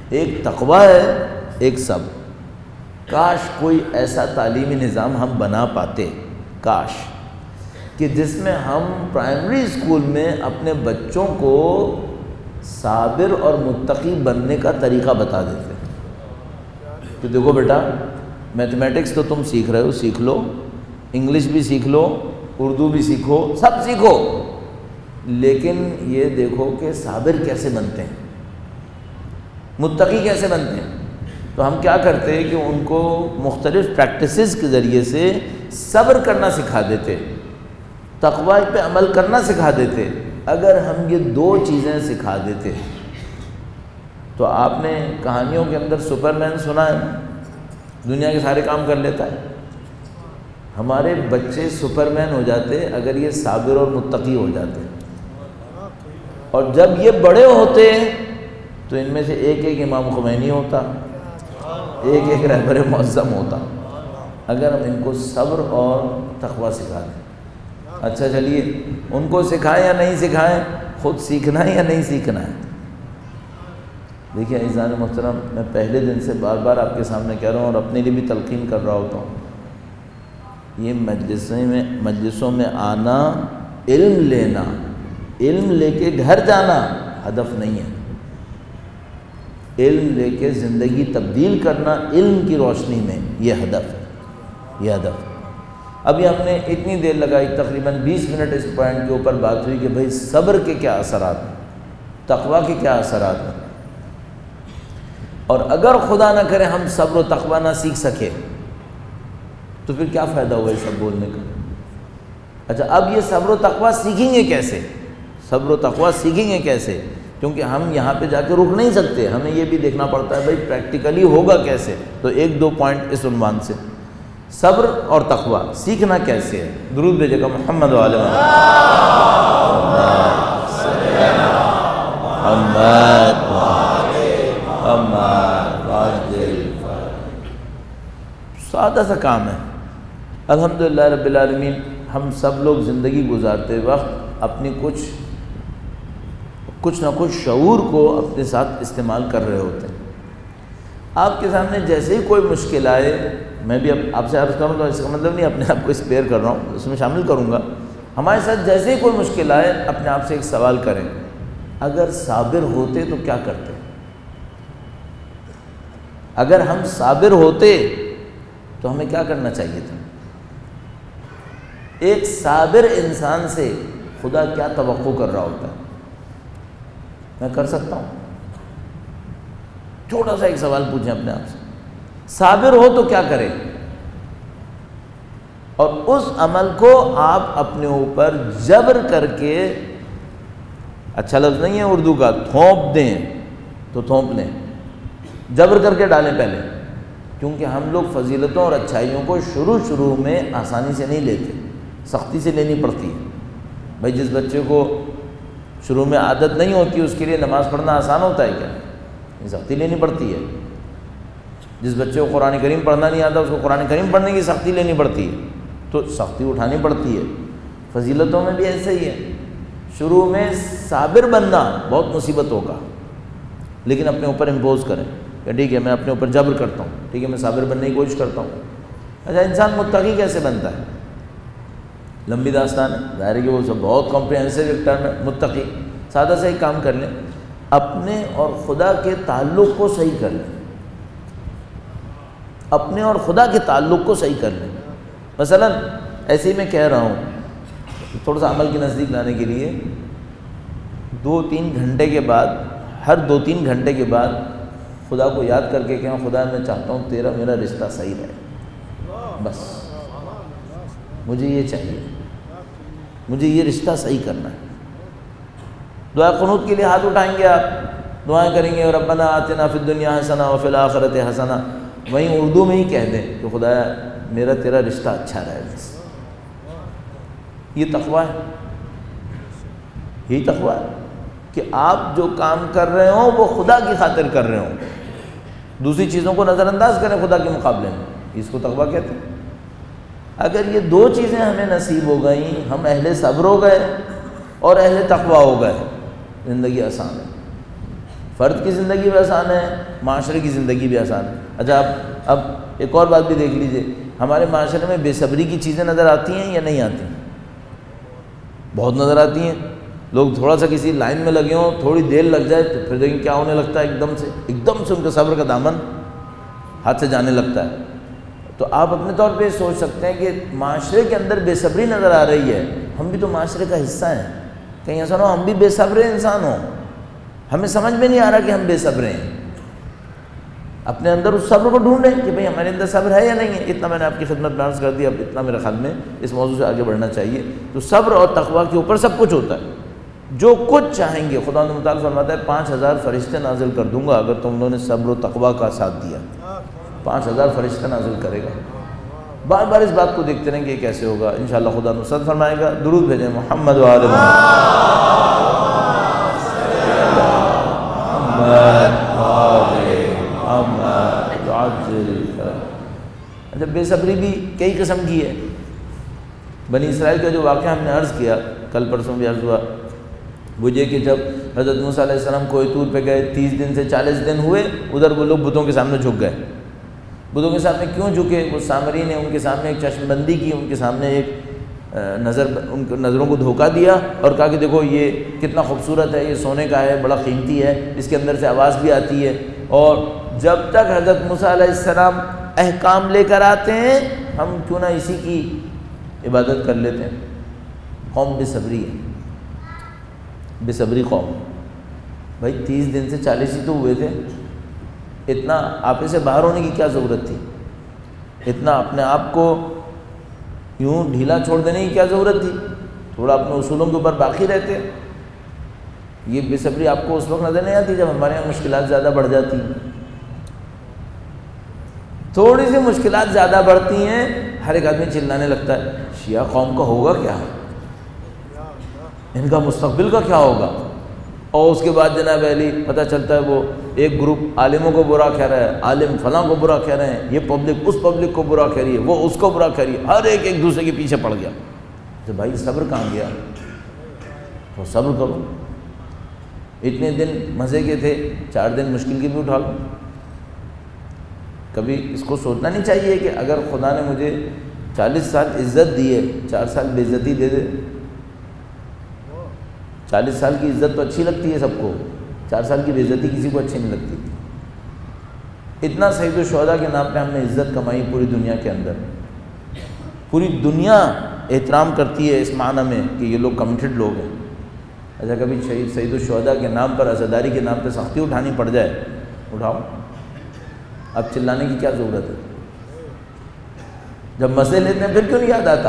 ایک تقویٰ ہے، ایک صبر۔ کاش کوئی ایسا تعلیمی نظام ہم بنا پاتے، کاش کہ جس میں ہم پرائمری اسکول میں اپنے بچوں کو صابر اور متقی بننے کا طریقہ بتا دیتے کہ دیکھو بیٹا، میتھمیٹکس تو تم سیکھ رہے ہو، سیکھ لو، انگلش بھی سیکھ لو، اردو بھی سیکھو، سب سیکھو، لیکن یہ دیکھو کہ صابر کیسے بنتے ہیں، متقی کیسے بنتے ہیں۔ تو ہم کیا کرتے ہیں کہ ان کو مختلف پریکٹسز کے ذریعے سے صبر کرنا سکھا دیتے، تقویٰ پہ عمل کرنا سکھا دیتے۔ اگر ہم یہ دو چیزیں سکھا دیتے تو آپ نے کہانیوں کے اندر سپر مین سنا ہے، دنیا کے سارے کام کر لیتا ہے۔ ہمارے بچے سپر مین ہو جاتے اگر یہ صابر اور متقی ہو جاتے، اور جب یہ بڑے ہوتے تو ان میں سے ایک ایک امام خمینی ہوتا، ایک ایک رہبر معظم ہوتا، اگر ہم ان کو صبر اور تقویٰ سکھا دیں۔ اچھا چلیے، ان کو سکھائیں یا نہیں سکھائیں، خود سیکھنا ہے یا نہیں سیکھنا ہے۔ دیکھیے عزیزان محترم، میں پہلے دن سے بار بار آپ کے سامنے کہہ رہا ہوں اور اپنے لیے بھی تلقین کر رہا ہوتا ہوں، یہ مجلسوں میں آنا، علم لینا، علم لے کے گھر جانا ہدف نہیں ہے، علم لے کے زندگی تبدیل کرنا علم کی روشنی میں، یہ ہدف ہے، یہ ہدف ہے۔ ابھی ہم نے اتنی دیر لگائی، تقریباً 20 منٹ اس پوائنٹ کے اوپر بات ہوئی کہ بھئی صبر کے کیا اثرات ہیں، تقویٰ کے کیا اثرات ہیں، اور اگر خدا نہ کرے ہم صبر و تقویٰ نہ سیکھ سکے تو پھر کیا فائدہ ہوا یہ سب بولنے کا۔ اچھا، اب یہ صبر و تقویٰ سیکھیں گے کیسے؟ صبر و تقویٰ سیکھیں گے کیسے؟ کیونکہ ہم یہاں پہ جا کے رک نہیں سکتے، ہمیں یہ بھی دیکھنا پڑتا ہے بھائی پریکٹیکلی ہوگا کیسے۔ تو ایک دو پوائنٹ اس عنوان سے، صبر اور تقویٰ سیکھنا کیسے ہے۔ درود بھیجے گا محمد و آل محمد۔ سادہ سا کام ہے، الحمدللہ رب العالمین۔ ہم سب لوگ زندگی گزارتے وقت اپنی کچھ نہ کچھ شعور کو اپنے ساتھ استعمال کر رہے ہوتے ہیں۔ آپ کے سامنے جیسے ہی کوئی مشکل آئے، میں بھی اب آپ سے عرض کروں تو اس کا مطلب نہیں اپنے آپ کو اسپیئر کر رہا ہوں، اس میں شامل کروں گا، ہمارے ساتھ جیسے ہی کوئی مشکل آئے اپنے آپ سے ایک سوال کریں، اگر صابر ہوتے تو کیا کرتے؟ اگر ہم صابر ہوتے تو ہمیں کیا کرنا چاہیے تھا؟ ایک صابر انسان سے خدا کیا توقع کر رہا ہوتا ہے؟ میں کر سکتا ہوں، چھوٹا سا ایک سوال پوچھیں اپنے آپ سے، صابر ہو تو کیا کرے؟ اور اس عمل کو آپ اپنے اوپر جبر کر کے، اچھا لفظ نہیں ہے اردو کا، تھوپ دیں تو تھوپ لیں، جبر کر کے ڈالیں پہلے، کیونکہ ہم لوگ فضیلتوں اور اچھائیوں کو شروع میں آسانی سے نہیں لیتے، سختی سے لینی پڑتی ہے۔ بھائی جس بچے کو شروع میں عادت نہیں ہوتی اس کے لیے نماز پڑھنا آسان ہوتا ہے کیا؟ یہ سختی لینی پڑتی ہے۔ جس بچے کو قرآن کریم پڑھنا نہیں آتا اس کو قرآن کریم پڑھنے کی سختی لینی پڑتی ہے، تو سختی اٹھانی پڑتی ہے۔ فضیلتوں میں بھی ایسا ہی ہے، شروع میں صابر بننا بہت مصیبت ہوگا، لیکن اپنے اوپر امپوز کریں کہ ٹھیک ہے میں اپنے اوپر جبر کرتا ہوں، ٹھیک ہے میں صابر بننے کی کوشش کرتا ہوں۔ اچھا، انسان متقی کیسے بنتا ہے؟ لمبی داستان ہے، ظاہر ہے کہ وہ سب بہت کمپریہنسو ایک ٹرم ہے۔ متقی سادہ سے ایک کام کر لیں، اپنے اور خدا کے تعلق کو صحیح کر لیں، اپنے اور خدا کے تعلق کو صحیح کر لیں۔ مثلا ایسے ہی میں کہہ رہا ہوں، تھوڑا سا عمل کے نزدیک لانے کے لیے، 2-3 گھنٹے کے بعد، ہر 2-3 گھنٹے کے بعد خدا کو یاد کر کے کہوں خدا میں چاہتا ہوں تیرا میرا رشتہ صحیح رہے، بس مجھے یہ چاہیے، مجھے یہ رشتہ صحیح کرنا ہے۔ دعا قنوت کے لیے ہاتھ اٹھائیں گے، آپ دعائیں کریں گے، ربنا آتنا فی الدنیا حسنہ وفی الآخرۃ حسنہ، وہیں اردو میں ہی کہہ دیں کہ خدایا میرا تیرا رشتہ اچھا رہے، بس یہ تقویٰ ہے، یہی تقویٰ ہے کہ آپ جو کام کر رہے ہوں وہ خدا کی خاطر کر رہے ہوں، دوسری چیزوں کو نظر انداز کریں خدا کے مقابلے میں، اس کو تقویٰ کہتے ہیں۔ اگر یہ 2 چیزیں ہمیں نصیب ہو گئیں، ہم اہل صبر ہو گئے اور اہل تقویٰ ہو گئے، زندگی آسان ہے، فرد کی زندگی بھی آسان ہے، معاشرے کی زندگی بھی آسان ہے۔ اچھا اب ایک اور بات بھی دیکھ لیجئے، ہمارے معاشرے میں بے صبری کی چیزیں نظر آتی ہیں یا نہیں آتی؟ بہت نظر آتی ہیں۔ لوگ تھوڑا سا کسی لائن میں لگے ہوں، تھوڑی دیر لگ جائے تو پھر دیکھیں کیا ہونے لگتا ہے، ایک دم سے ان کے صبر کا دامن ہاتھ سے جانے لگتا ہے۔ تو آپ اپنے طور پہ سوچ سکتے ہیں کہ معاشرے کے اندر بے صبری نظر آ رہی ہے، ہم بھی تو معاشرے کا حصہ ہیں، کہیں ایسا نہ ہو ہم بھی بے صبر انسان ہوں، ہمیں سمجھ میں نہیں آ رہا کہ ہم بے صبر ہیں۔ اپنے اندر اس صبر کو ڈھونڈیں کہ بھئی ہمارے اندر صبر ہے یا نہیں ہے۔ اتنا میں نے آپ کی خدمت میں عرض کر دیا، اب اتنا میرے خیال میں اس موضوع سے آگے بڑھنا چاہیے۔ تو صبر اور تقویٰ کے اوپر سب کچھ ہوتا ہے، جو کچھ چاہیں گے خدا متعال فرماتا ہے 5000 فرشتے نازل کر دوں گا اگر تم لوگوں نے صبر و تقویٰ کا ساتھ دیا، 5000 فرشتے نازل کرے گا۔ بار بار اس بات کو دیکھتے رہیں کہ یہ کیسے ہوگا، انشاءاللہ خدا نصرت فرمائے گا۔ درود بھیجیں محمد و آل اچھا بے صبری بھی کئی قسم کی ہے۔ بنی اسرائیل کا جو واقعہ ہم نے عرض کیا، کل پرسوں بھی عرض ہوا، وہ یہ کہ جب حضرت موسیٰ علیہ السلام کوہ طور پہ گئے، 30 دن سے 40 دن ہوئے، ادھر وہ لوگ بتوں کے سامنے جھک گئے۔ بتوں کے سامنے کیوں جھکے؟ وہ سامری نے ان کے سامنے ایک چشم بندی کی، ان کے سامنے ایک ان کے نظروں کو دھوکہ دیا اور کہا کہ دیکھو یہ کتنا خوبصورت ہے، یہ سونے کا ہے، بڑا قیمتی ہے، اس کے اندر سے آواز بھی آتی ہے، اور جب تک حضرت موسیٰ علیہ السلام احکام لے کر آتے ہیں ہم کیوں نہ اسی کی عبادت کر لیتے ہیں۔ قوم بے صبری ہے، بے صبری قوم۔ بھائی 30 دن سے 40 ہی تو ہوئے تھے، اتنا آپے سے باہر ہونے کی کیا ضرورت تھی؟ اتنا اپنے آپ کو یوں ڈھیلا چھوڑ دینے کی کیا ضرورت تھی؟ تھوڑا اپنے اصولوں کے اوپر باقی رہتے۔ یہ بے صبری آپ کو اس وقت نظر نہیں آتی جب ہمارے یہاں مشکلات زیادہ بڑھ جاتی ہیں۔ تھوڑی سی مشکلات زیادہ بڑھتی ہیں ہر ایک آدمی چلانے لگتا ہے شیعہ قوم کا ہوگا کیا، ان کا مستقبل کا کیا ہوگا۔ اور اس کے بعد جناب علی پتہ چلتا ہے وہ ایک گروپ عالموں کو برا کہہ رہا ہے، عالم فلاں کو برا کہہ رہے ہیں، یہ پبلک اس پبلک کو برا کہہ رہی ہے، وہ اس کو برا کہہ رہی ہے، ہر ایک دوسرے کے پیچھے پڑ گیا۔ تو بھائی صبر کہاں گیا؟ تو صبر کرو، اتنے دن مزے کے تھے، 4 دن مشکل کے بھی اٹھا لو۔ کبھی اس کو سوچنا نہیں چاہیے کہ اگر خدا نے مجھے 40 سال عزت دی ہے، 4 سال بے عزتی دے دے۔ 40 سال کی عزت تو اچھی لگتی ہے سب کو، 4 سال کی بے عزتی کسی کو اچھی نہیں لگتی۔ اتنا سید الشہداء کے نام پہ ہم نے عزت کمائی پوری دنیا کے اندر، پوری دنیا احترام کرتی ہے اس معنی میں کہ یہ لوگ کمیٹڈ لوگ ہیں۔ اچھا کبھی سید الشہداء کے نام پر، عزاداری کے نام پہ سختی اٹھانی پڑ جائے، اٹھاؤ، اب چلانے کی کیا ضرورت ہے؟ جب مزے لیتے ہیں پھر کیوں نہیں یاد آتا؟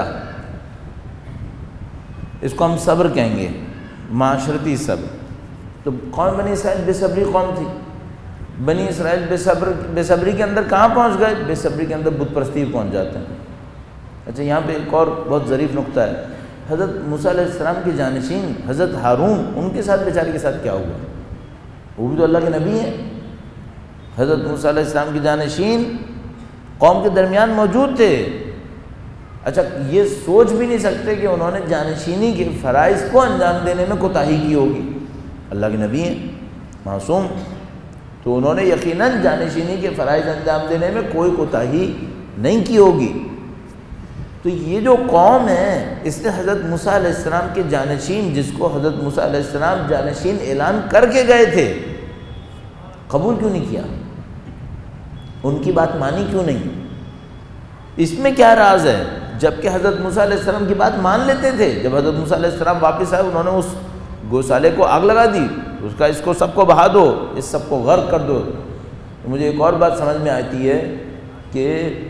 اس کو ہم صبر کہیں گے، معاشرتی صبر۔ تو قوم بنی اسرائیل بے صبری قوم تھی۔ بنی اسرائیل بے صبری کے اندر کہاں پہنچ گئے؟ بے صبری کے اندر بت پرستی پہنچ جاتے ہیں۔ اچھا یہاں پہ ایک اور بہت ظریف نقطہ ہے، حضرت موسیٰ علیہ السلام کے جانشین حضرت ہارون، ان کے ساتھ بیچارے کے ساتھ کیا ہوا؟ وہ بھی تو اللہ کے نبی ہیں۔ حضرت موسیٰ علیہ السلام کے جانشین قوم کے درمیان موجود تھے۔ اچھا یہ سوچ بھی نہیں سکتے کہ انہوں نے جانشینی کے فرائض کو انجام دینے میں کوتاہی کی ہوگی، اللہ کے نبی ہیں معصوم، تو انہوں نے یقیناً جانشینی کے فرائض انجام دینے میں کوئی کوتاہی نہیں کی ہوگی۔ تو یہ جو قوم ہے اس نے حضرت موسیٰ علیہ السلام کے جانشین، جس کو حضرت موسیٰ علیہ السلام جانشین اعلان کر کے گئے تھے، قبول کیوں نہیں کیا؟ ان کی بات مانی کیوں نہیں؟ اس میں کیا راز ہے؟ جبکہ حضرت موسیٰ علیہ السلام کی بات مان لیتے تھے۔ جب حضرت موسیٰ علیہ السلام واپس آئے انہوں نے اس گوسالے کو آگ لگا دی، اس کو سب کو بہا دو، اس سب کو غرق کر دو۔ تو مجھے ایک اور بات سمجھ میں آتی ہے کہ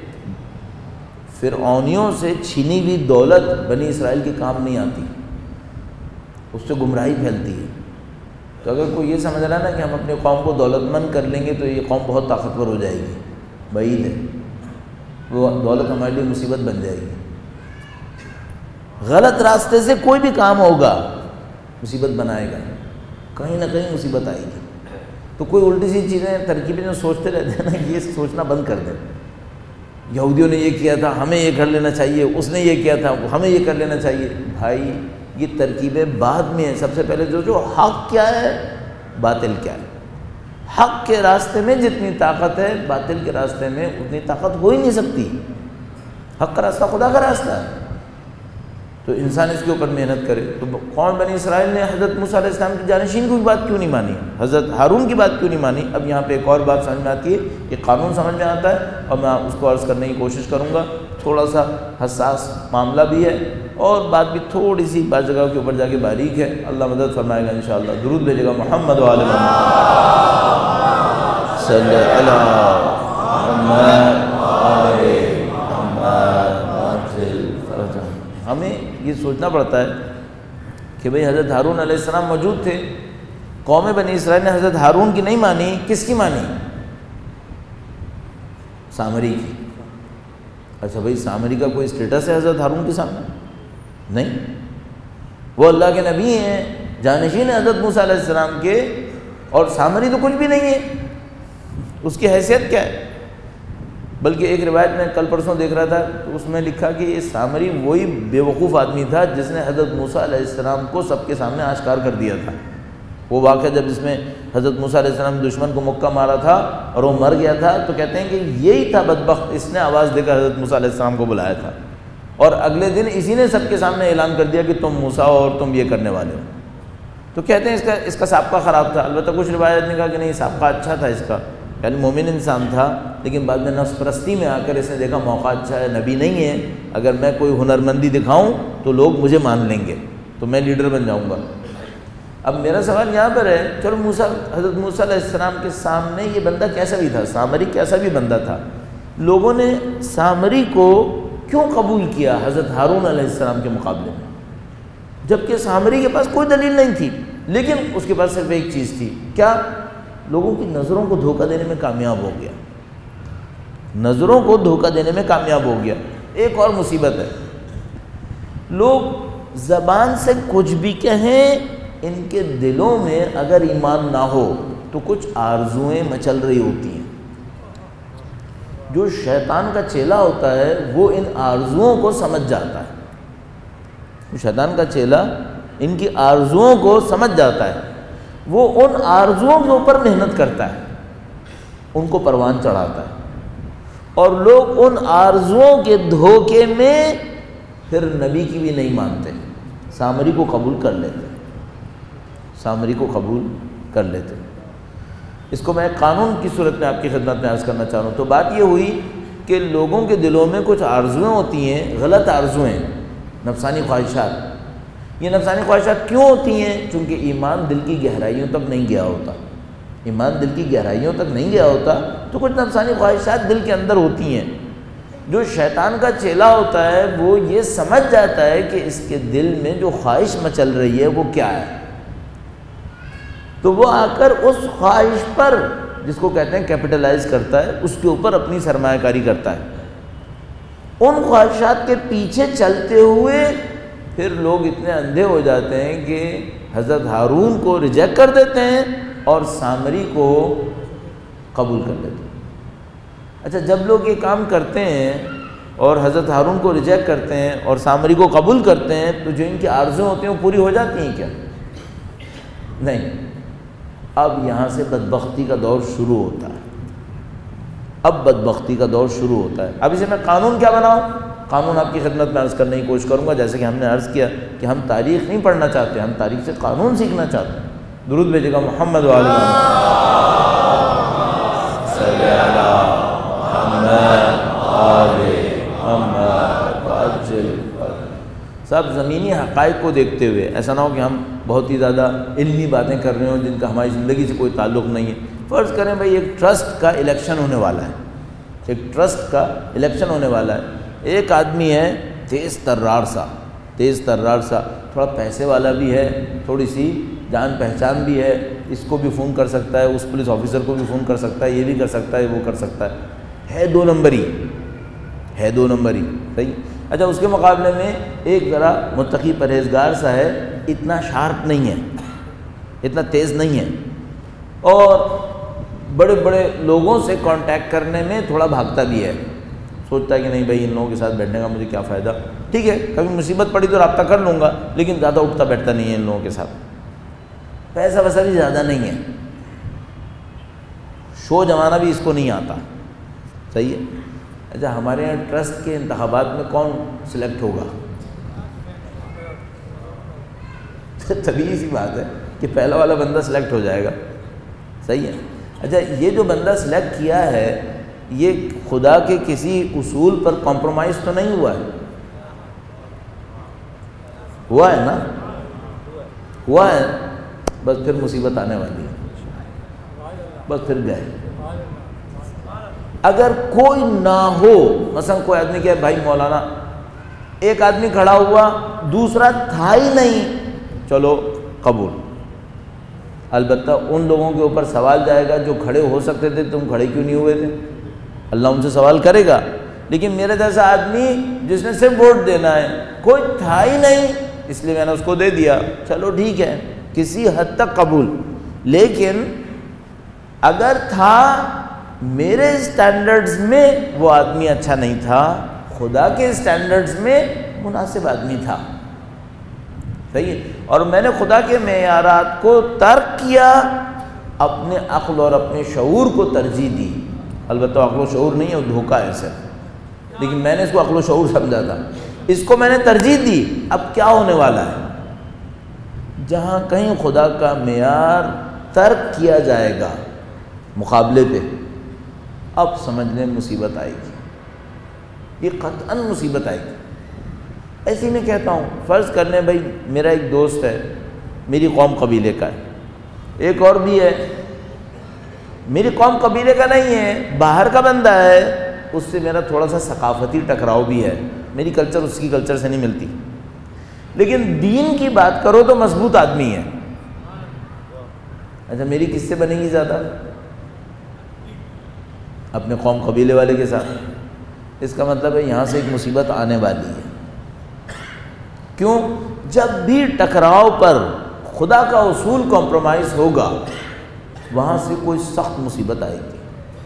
فرعونیوں سے چھینی ہوئی دولت بنی اسرائیل کے کام نہیں آتی، اس سے گمراہی پھیلتی ہے۔ تو اگر کوئی یہ سمجھ رہا ہے نا کہ ہم اپنے قوم کو دولت مند کر لیں گے تو یہ قوم بہت طاقتور ہو جائے گی، بعید ہے، وہ دولت ہمارے لیے مصیبت بن جائے گی۔ غلط راستے سے کوئی بھی کام ہوگا مصیبت بنائے گا، کہیں نہ کہیں مصیبت آئے گی۔ تو کوئی الٹی سی چیزیں ترکیبیں جو سوچتے رہتے ہیں نا، یہ سوچنا بند کر دیں۔ یہودیوں نے یہ کیا تھا ہمیں یہ کر لینا چاہیے، اس نے یہ کیا تھا ہمیں یہ کر لینا چاہیے۔ بھائی یہ ترکیبیں بعد میں ہیں، سب سے پہلے جو حق کیا ہے باطل کیا ہے، حق کے راستے میں جتنی طاقت ہے باطل کے راستے میں اتنی طاقت ہو ہی نہیں سکتی۔ حق کا راستہ خدا کا راستہ ہے، تو انسان اس کے اوپر محنت کرے۔ تو قوم بنی اسرائیل نے حضرت موسیٰ علیہ السلام کی جانشین کی بات کیوں نہیں مانی، حضرت ہارون کی بات کیوں نہیں مانی؟ اب یہاں پہ ایک اور بات سمجھ میں آتی ہے، یہ قانون سمجھ میں آتا ہے اور میں اس کو عرض کرنے کی کوشش کروں گا۔ تھوڑا سا حساس معاملہ بھی ہے اور بات بھی تھوڑی سی بعض جگہ کے اوپر جا کے باریک ہے، اللہ مدد فرمائے گا انشاءاللہ۔ درود بھیجے گا محمد و آل محمد صلی اللہ محمد۔ ہمیں یہ سوچنا پڑتا ہے کہ بھئی حضرت ہارون علیہ السلام موجود تھے، قوم بنی اسرائیل نے حضرت ہارون کی نہیں مانی، کس کی مانی؟ سامری کی۔ اچھا بھئی سامری کا کوئی اسٹیٹس ہے حضرت ہارون کے سامنے؟ نہیں، وہ اللہ کے نبی ہیں، جانشین ہیں حضرت موسیٰ علیہ السلام کے، اور سامری تو کچھ بھی نہیں ہے، اس کی حیثیت کیا ہے؟ بلکہ ایک روایت میں کل پرسوں دیکھ رہا تھا تو اس میں لکھا کہ یہ سامری وہی بیوقوف آدمی تھا جس نے حضرت موسیٰ علیہ السلام کو سب کے سامنے آشکار کر دیا تھا۔ وہ واقعہ جب جس میں حضرت موسیٰ علیہ السلام دشمن کو مکہ مارا تھا اور وہ مر گیا تھا، تو کہتے ہیں کہ یہی تھا بدبخت، اس نے آواز دے کر حضرت موسیٰ علیہ السلام کو بلایا تھا، اور اگلے دن اسی نے سب کے سامنے اعلان کر دیا کہ تم موسیٰ ہو اور تم یہ کرنے والے ہو۔ تو کہتے ہیں اس کا سابقہ خراب تھا۔ البتہ کچھ روایت نے کہا کہ نہیں، سابقہ اچھا تھا اس کا، یعنی مومن انسان تھا، لیکن بعد میں نفس پرستی میں آ کر اس نے دیکھا موقع اچھا ہے، نبی نہیں ہے، اگر میں کوئی ہنرمندی دکھاؤں تو لوگ مجھے مان لیں گے، تو میں لیڈر بن جاؤں گا۔ اب میرا سوال یہاں پر ہے، چلو حضرت موسیٰ علیہ السلام کے سامنے یہ بندہ کیسا بھی تھا، سامری کیسا بھی بندہ تھا، لوگوں نے سامری کو کیوں قبول کیا حضرت ہارون علیہ السلام کے مقابلے میں؟ جبکہ سامری کے پاس کوئی دلیل نہیں تھی، لیکن اس کے پاس صرف ایک چیز تھی، کیا؟ لوگوں کی نظروں کو دھوکہ دینے میں کامیاب ہو گیا، نظروں کو دھوکہ دینے میں کامیاب ہو گیا۔ ایک اور مصیبت ہے، لوگ زبان سے کچھ بھی کہیں، ان کے دلوں میں اگر ایمان نہ ہو تو کچھ آرزویں مچل رہی ہوتی ہیں۔ جو شیطان کا چیلا ہوتا ہے وہ ان آرزوؤں کو سمجھ جاتا ہے، شیطان کا چیلا ان کی آرزوؤں کو سمجھ جاتا ہے، وہ ان آرزوؤں کے اوپر محنت کرتا ہے، ان کو پروان چڑھاتا ہے، اور لوگ ان آرزوؤں کے دھوکے میں پھر نبی کی بھی نہیں مانتے، سامری کو قبول کر لیتے، سامری کو قبول کر لیتے۔ اس کو میں قانون کی صورت میں آپ کی خدمت میں عرض کرنا چاہ رہا ہوں۔ تو بات یہ ہوئی کہ لوگوں کے دلوں میں کچھ آرزویں ہوتی ہیں، غلط آرزویں، نفسانی خواہشات۔ یہ نفسانی خواہشات کیوں ہوتی ہیں؟ چونکہ ایمان دل کی گہرائیوں تک نہیں گیا ہوتا، ایمان دل کی گہرائیوں تک نہیں گیا ہوتا، تو کچھ نفسانی خواہشات دل کے اندر ہوتی ہیں۔ جو شیطان کا چیلا ہوتا ہے وہ یہ سمجھ جاتا ہے کہ اس کے دل میں جو خواہش مچل رہی ہے وہ کیا ہے، تو وہ آ کر اس خواہش پر، جس کو کہتے ہیں کیپٹلائز کرتا ہے، اس کے اوپر اپنی سرمایہ کاری کرتا ہے۔ ان خواہشات کے پیچھے چلتے ہوئے پھر لوگ اتنے اندھے ہو جاتے ہیں کہ حضرت ہارون کو ریجیکٹ کر دیتے ہیں اور سامری کو قبول کر لیتے ہیں۔ اچھا، جب لوگ یہ کام کرتے ہیں اور حضرت ہارون کو ریجیکٹ کرتے ہیں اور سامری کو قبول کرتے ہیں، تو جو ان کی آرزویں ہوتی ہیں وہ پوری ہو جاتی ہیں کیا؟ نہیں، اب یہاں سے بدبختی کا دور شروع ہوتا ہے، اب بدبختی کا دور شروع ہوتا ہے۔ اب اسے میں قانون کیا بناؤں؟ قانون آپ کی خدمت میں عرض کرنے کی کوشش کروں گا، جیسے کہ ہم نے عرض کیا کہ ہم تاریخ نہیں پڑھنا چاہتے، ہم تاریخ سے قانون سیکھنا چاہتے ہیں۔ درود بھیجے گا محمد و آل صلی اللہ سب زمینی حقائق کو دیکھتے ہوئے، ایسا نہ ہو کہ ہم بہت ہی زیادہ علمی باتیں کر رہے ہوں جن کا ہماری زندگی سے کوئی تعلق نہیں ہے۔ فرض کریں بھائی ایک ٹرسٹ کا الیکشن ہونے والا ہے، ایک ٹرسٹ کا الیکشن ہونے والا ہے، ایک آدمی ہے تیز ترار سا، تھوڑا پیسے والا بھی ہے، تھوڑی سی جان پہچان بھی ہے، اس کو بھی فون کر سکتا ہے، اس پولیس آفیسر کو بھی فون کر سکتا ہے، یہ بھی کر سکتا ہے، وہ کر سکتا ہے دو نمبری، صحیح۔ اچھا، اس کے مقابلے میں ایک ذرا متقی پرہیزگار سا ہے، اتنا شارپ نہیں ہے، اتنا تیز نہیں ہے، اور بڑے بڑے لوگوں سے کانٹیکٹ کرنے میں تھوڑا بھاگتا بھی ہے، سوچتا ہے کہ نہیں بھائی ان لوگوں کے ساتھ بیٹھنے کا مجھے کیا فائدہ، ٹھیک ہے کبھی مصیبت پڑی تو رابطہ کر لوں گا، لیکن زیادہ اٹھتا بیٹھتا نہیں ہے ان لوگوں کے ساتھ، پیسہ ویسا بھی زیادہ نہیں ہے، شو جمانا بھی اس کو نہیں آتا. صحیح ہے. اچھا ہمارے یہاں ٹرسٹ کے انتخابات میں کون سلیکٹ ہوگا؟ طبیعی سی بات ہے کہ پہلا والا بندہ سلیکٹ ہو جائے گا. صحیح ہے. اچھا یہ جو بندہ سلیکٹ کیا ہے یہ خدا کے کسی اصول پر کمپرومائز تو نہیں ہوا ہے؟ ہوا ہے نا؟ ہوا ہے. بس پھر مصیبت آنے والی ہے. بس پھر گئے. اگر کوئی نہ ہو، مثلا کوئی آدمی کہ بھائی مولانا، ایک آدمی کھڑا ہوا دوسرا تھا ہی نہیں، چلو قبول. البتہ ان لوگوں کے اوپر سوال جائے گا جو کھڑے ہو سکتے تھے، تم کھڑے کیوں نہیں ہوئے تھے؟ اللہ ان سے سوال کرے گا. لیکن میرے جیسا آدمی جس نے صرف ووٹ دینا ہے، کوئی تھا ہی نہیں اس لیے میں نے اس کو دے دیا، چلو ٹھیک ہے، کسی حد تک قبول. لیکن اگر تھا میرے اسٹینڈرڈز میں وہ آدمی اچھا نہیں تھا، خدا کے اسٹینڈرڈز میں مناسب آدمی تھا. صحیح ہے. اور میں نے خدا کے معیارات کو ترک کیا، اپنے عقل اور اپنے شعور کو ترجیح دی. البتہ عقل و شعور نہیں ہے، وہ دھوکہ ہے صرف، لیکن میں نے اس کو عقل و شعور سمجھا تھا. اس کو میں نے ترجیح دی. اب کیا ہونے والا ہے؟ جہاں کہیں خدا کا معیار ترک کیا جائے گا مقابلے پہ، اب سمجھ لیں مصیبت آئے گی. یہ قطعاً مصیبت آئے گی. ایسے ہی میں کہتا ہوں، فرض کر لیں بھائی میرا ایک دوست ہے، میری قوم قبیلے کا ہے، ایک اور بھی ہے میری قوم قبیلے کا نہیں ہے، باہر کا بندہ ہے، اس سے میرا تھوڑا سا ثقافتی ٹکراؤ بھی ہے، میری کلچر اس کی کلچر سے نہیں ملتی، لیکن دین کی بات کرو تو مضبوط آدمی ہے. اچھا میری کس سے بنے گی زیادہ؟ اپنے قوم قبیلے والے کے ساتھ. اس کا مطلب ہے یہاں سے ایک مصیبت آنے والی ہے. کیوں؟ جب بھی ٹکراؤ پر خدا کا اصول کمپرومائز ہوگا وہاں سے کوئی سخت مصیبت آئے گی.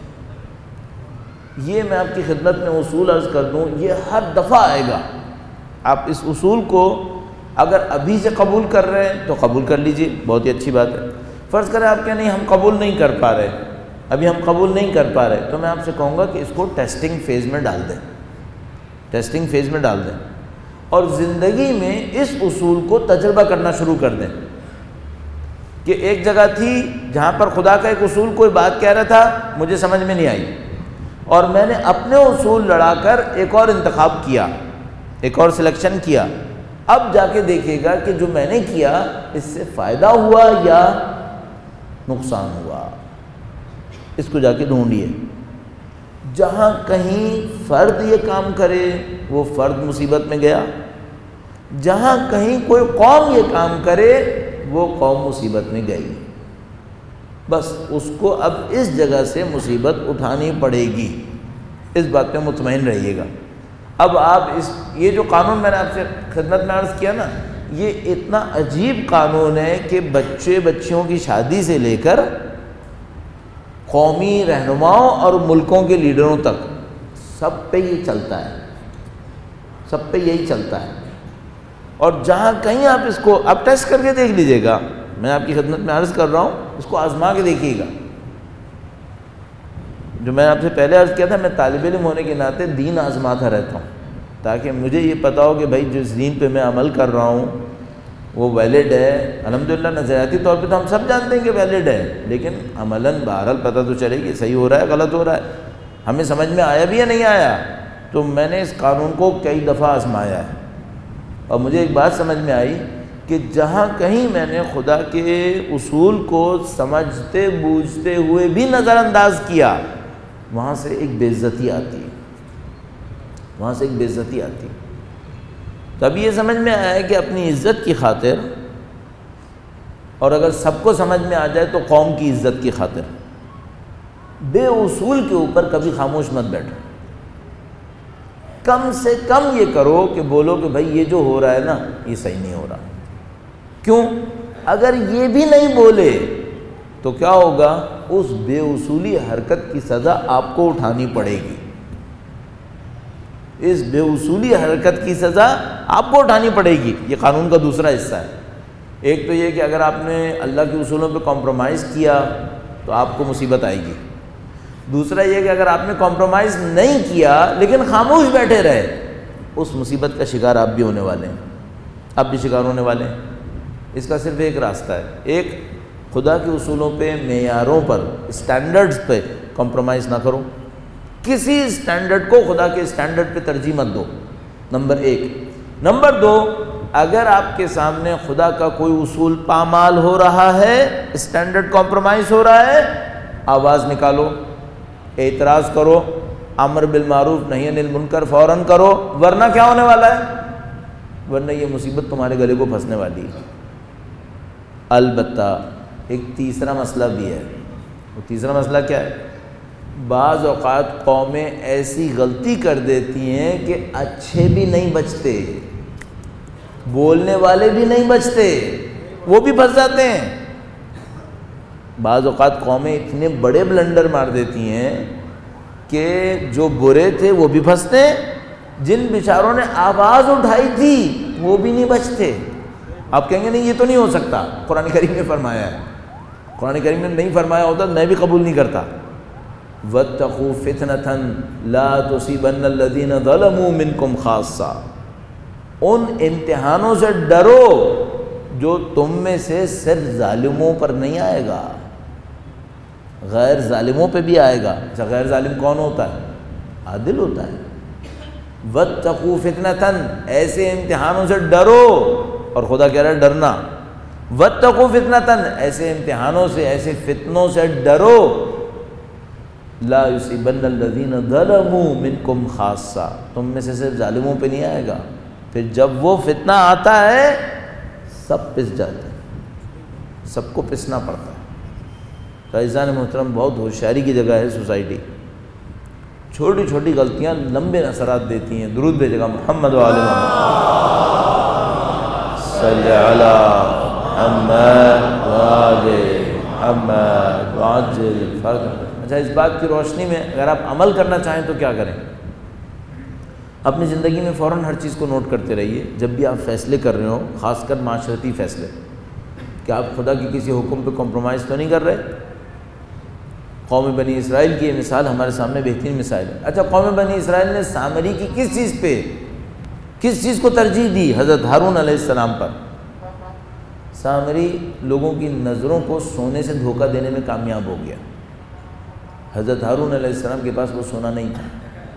یہ میں آپ کی خدمت میں اصول عرض کر دوں، یہ ہر دفعہ آئے گا. آپ اس اصول کو اگر ابھی سے قبول کر رہے ہیں تو قبول کر لیجئے، بہت ہی اچھی بات ہے. فرض کریں آپ کہ نہیں ہم قبول نہیں کر پا رہے، ابھی ہم قبول نہیں کر پا رہے، تو میں آپ سے کہوں گا کہ اس کو ٹیسٹنگ فیز میں ڈال دیں. ٹیسٹنگ فیز میں ڈال دیں اور زندگی میں اس اصول کو تجربہ کرنا شروع کر دیں کہ ایک جگہ تھی جہاں پر خدا کا ایک اصول کوئی بات کہہ رہا تھا، مجھے سمجھ میں نہیں آئی، اور میں نے اپنے اصول لڑا کر ایک اور انتخاب کیا، ایک اور سلیکشن کیا. اب جا کے دیکھے گا کہ جو میں نے کیا اس سے فائدہ ہوا یا نقصان ہوا. اس کو جا کے ڈھونڈیے. جہاں کہیں فرد یہ کام کرے وہ فرد مصیبت میں گیا، جہاں کہیں کوئی قوم یہ کام کرے وہ قوم مصیبت میں گئی. بس اس کو اب اس جگہ سے مصیبت اٹھانی پڑے گی، اس بات پہ مطمئن رہیے گا. اب آپ یہ جو قانون میں نے آپ سے خدمت میں عرض کیا نا، یہ اتنا عجیب قانون ہے کہ بچیوں کی شادی سے لے کر قومی رہنماؤں اور ملکوں کے لیڈروں تک سب پہ یہ چلتا ہے، سب پہ یہی چلتا ہے. اور جہاں کہیں آپ اس کو اب ٹیسٹ کر کے دیکھ لیجئے گا، میں آپ کی خدمت میں عرض کر رہا ہوں، اس کو آزما کے دیکھیے گا. جو میں آپ سے پہلے عرض کیا تھا، میں طالب علم ہونے کے ناطے دین آزماتا رہتا ہوں تاکہ مجھے یہ پتا ہو کہ بھائی جس دین پہ میں عمل کر رہا ہوں وہ ویلڈ ہے. الحمدللہ نظریاتی طور پہ تو ہم سب جانتے ہیں کہ ویلڈ ہے، لیکن عملاً بہرحال پتہ تو چلے کہ صحیح ہو رہا ہے غلط ہو رہا ہے، ہمیں سمجھ میں آیا بھی یا نہیں آیا. تو میں نے اس قانون کو کئی دفعہ آزمایا ہے اور مجھے ایک بات سمجھ میں آئی کہ جہاں کہیں میں نے خدا کے اصول کو سمجھتے بوجھتے ہوئے بھی نظر انداز کیا، وہاں سے ایک بے عزتی آتی ہے، وہاں سے ایک بے عزتی آتی ہے. تب یہ سمجھ میں آیا ہے کہ اپنی عزت کی خاطر، اور اگر سب کو سمجھ میں آ جائے تو قوم کی عزت کی خاطر، بے اصول کے اوپر کبھی خاموش مت بیٹھو. کم سے کم یہ کرو کہ بولو کہ بھائی یہ جو ہو رہا ہے نا یہ صحیح نہیں ہو رہا. کیوں؟ اگر یہ بھی نہیں بولے تو کیا ہوگا؟ اس بے اصولی حرکت کی سزا آپ کو اٹھانی پڑے گی. اس بے اصولی حرکت کی سزا آپ کو اٹھانی پڑے گی. یہ قانون کا دوسرا حصہ ہے. ایک تو یہ کہ اگر آپ نے اللہ کے اصولوں پہ کمپرومائز کیا تو آپ کو مصیبت آئے گی. دوسرا یہ کہ اگر آپ نے کمپرومائز نہیں کیا لیکن خاموش بیٹھے رہے، اس مصیبت کا شکار آپ بھی ہونے والے ہیں، آپ بھی شکار ہونے والے ہیں۔ اس کا صرف ایک راستہ ہے، ایک خدا کے اصولوں پہ، معیاروں پر، اسٹینڈرڈز پہ کمپرومائز نہ کرو، کسی اسٹینڈرڈ کو خدا کے اسٹینڈرڈ پہ ترجیح مت دو، نمبر ایک۔ نمبر دو، اگر آپ کے سامنے خدا کا کوئی اصول پامال ہو رہا ہے، اسٹینڈرڈ کمپرومائز ہو رہا ہے، آواز نکالو، اعتراض کرو، امر بالمعروف نہی عن المنکر فوراً کرو، ورنہ کیا ہونے والا ہے؟ ورنہ یہ مصیبت تمہارے گلے کو پھنسنے والی ہے۔ البتہ ایک تیسرا مسئلہ بھی ہے، وہ تیسرا مسئلہ کیا ہے؟ بعض اوقات قومیں ایسی غلطی کر دیتی ہیں کہ اچھے بھی نہیں بچتے، بولنے والے بھی نہیں بچتے، وہ بھی پھنس جاتے ہیں۔ بعض اوقات قومیں اتنے بڑے بلنڈر مار دیتی ہیں کہ جو برے تھے وہ بھی پھنستے ہیں، جن بیچاروں نے آواز اٹھائی تھی وہ بھی نہیں بچتے۔ آپ کہیں گے نہیں یہ تو نہیں ہو سکتا، قرآن کریم نے فرمایا ہے۔ قرآن کریم نے نہیں فرمایا ہوتا میں بھی قبول نہیں کرتا۔ وَاتَّقُوا فِتْنَةً لَا تُصِيبَنَّ الَّذِينَ ظَلَمُوا مِنْكُمْ خَاصَّةً، ان امتحانوں سے ڈرو جو تم میں سے صرف ظالموں پر نہیں آئے گا، غیر ظالموں پہ بھی آئے گا۔ اچھا غیر ظالم کون ہوتا ہے؟ عادل ہوتا ہے۔ وَاتَّقُوا فِتْنَةً، ایسے امتحانوں سے ڈرو، اور خدا کہہ رہا ہے ڈرنا۔ وَاتَّقُوا فِتْنَةً، ایسے امتحانوں سے، ایسے فتنوں سے ڈرو، لا يُصِيبَنَّ الَّذِينَ ظَلَمُوا مِنْكُمْ خَاصَّةً، تم میں سے صرف ظالموں پہ نہیں آئے گا۔ پھر جب وہ فتنہ آتا ہے سب پس جاتے ہیں، سب کو پسنا پڑتا ہے۔ تو عزیزان محترم، بہت ہوشیاری کی جگہ ہے سوسائٹی، چھوٹی چھوٹی غلطیاں لمبے اثرات دیتی ہیں۔ درود بھیجے گا محمد و آل محمد، صلی علی محمد و آل محمد وعجل فرجہ۔ اچھا اس بات کی روشنی میں اگر آپ عمل کرنا چاہیں تو کیا کریں؟ اپنی زندگی میں فوراً ہر چیز کو نوٹ کرتے رہیے۔ جب بھی آپ فیصلے کر رہے ہو، خاص کر معاشرتی فیصلے، کہ آپ خدا کی کسی حکم پہ کمپرومائز تو نہیں کر رہے۔ قوم بنی اسرائیل کی یہ مثال ہمارے سامنے بہترین مثال ہے۔ اچھا قوم بنی اسرائیل نے سامری کی کس چیز کو ترجیح دی؟ حضرت ہارون علیہ السلام پر۔ سامری لوگوں کی نظروں کو سونے سے دھوکہ دینے میں کامیاب ہو گیا۔ حضرت ہارون علیہ السلام کے پاس وہ سونا نہیں تھا۔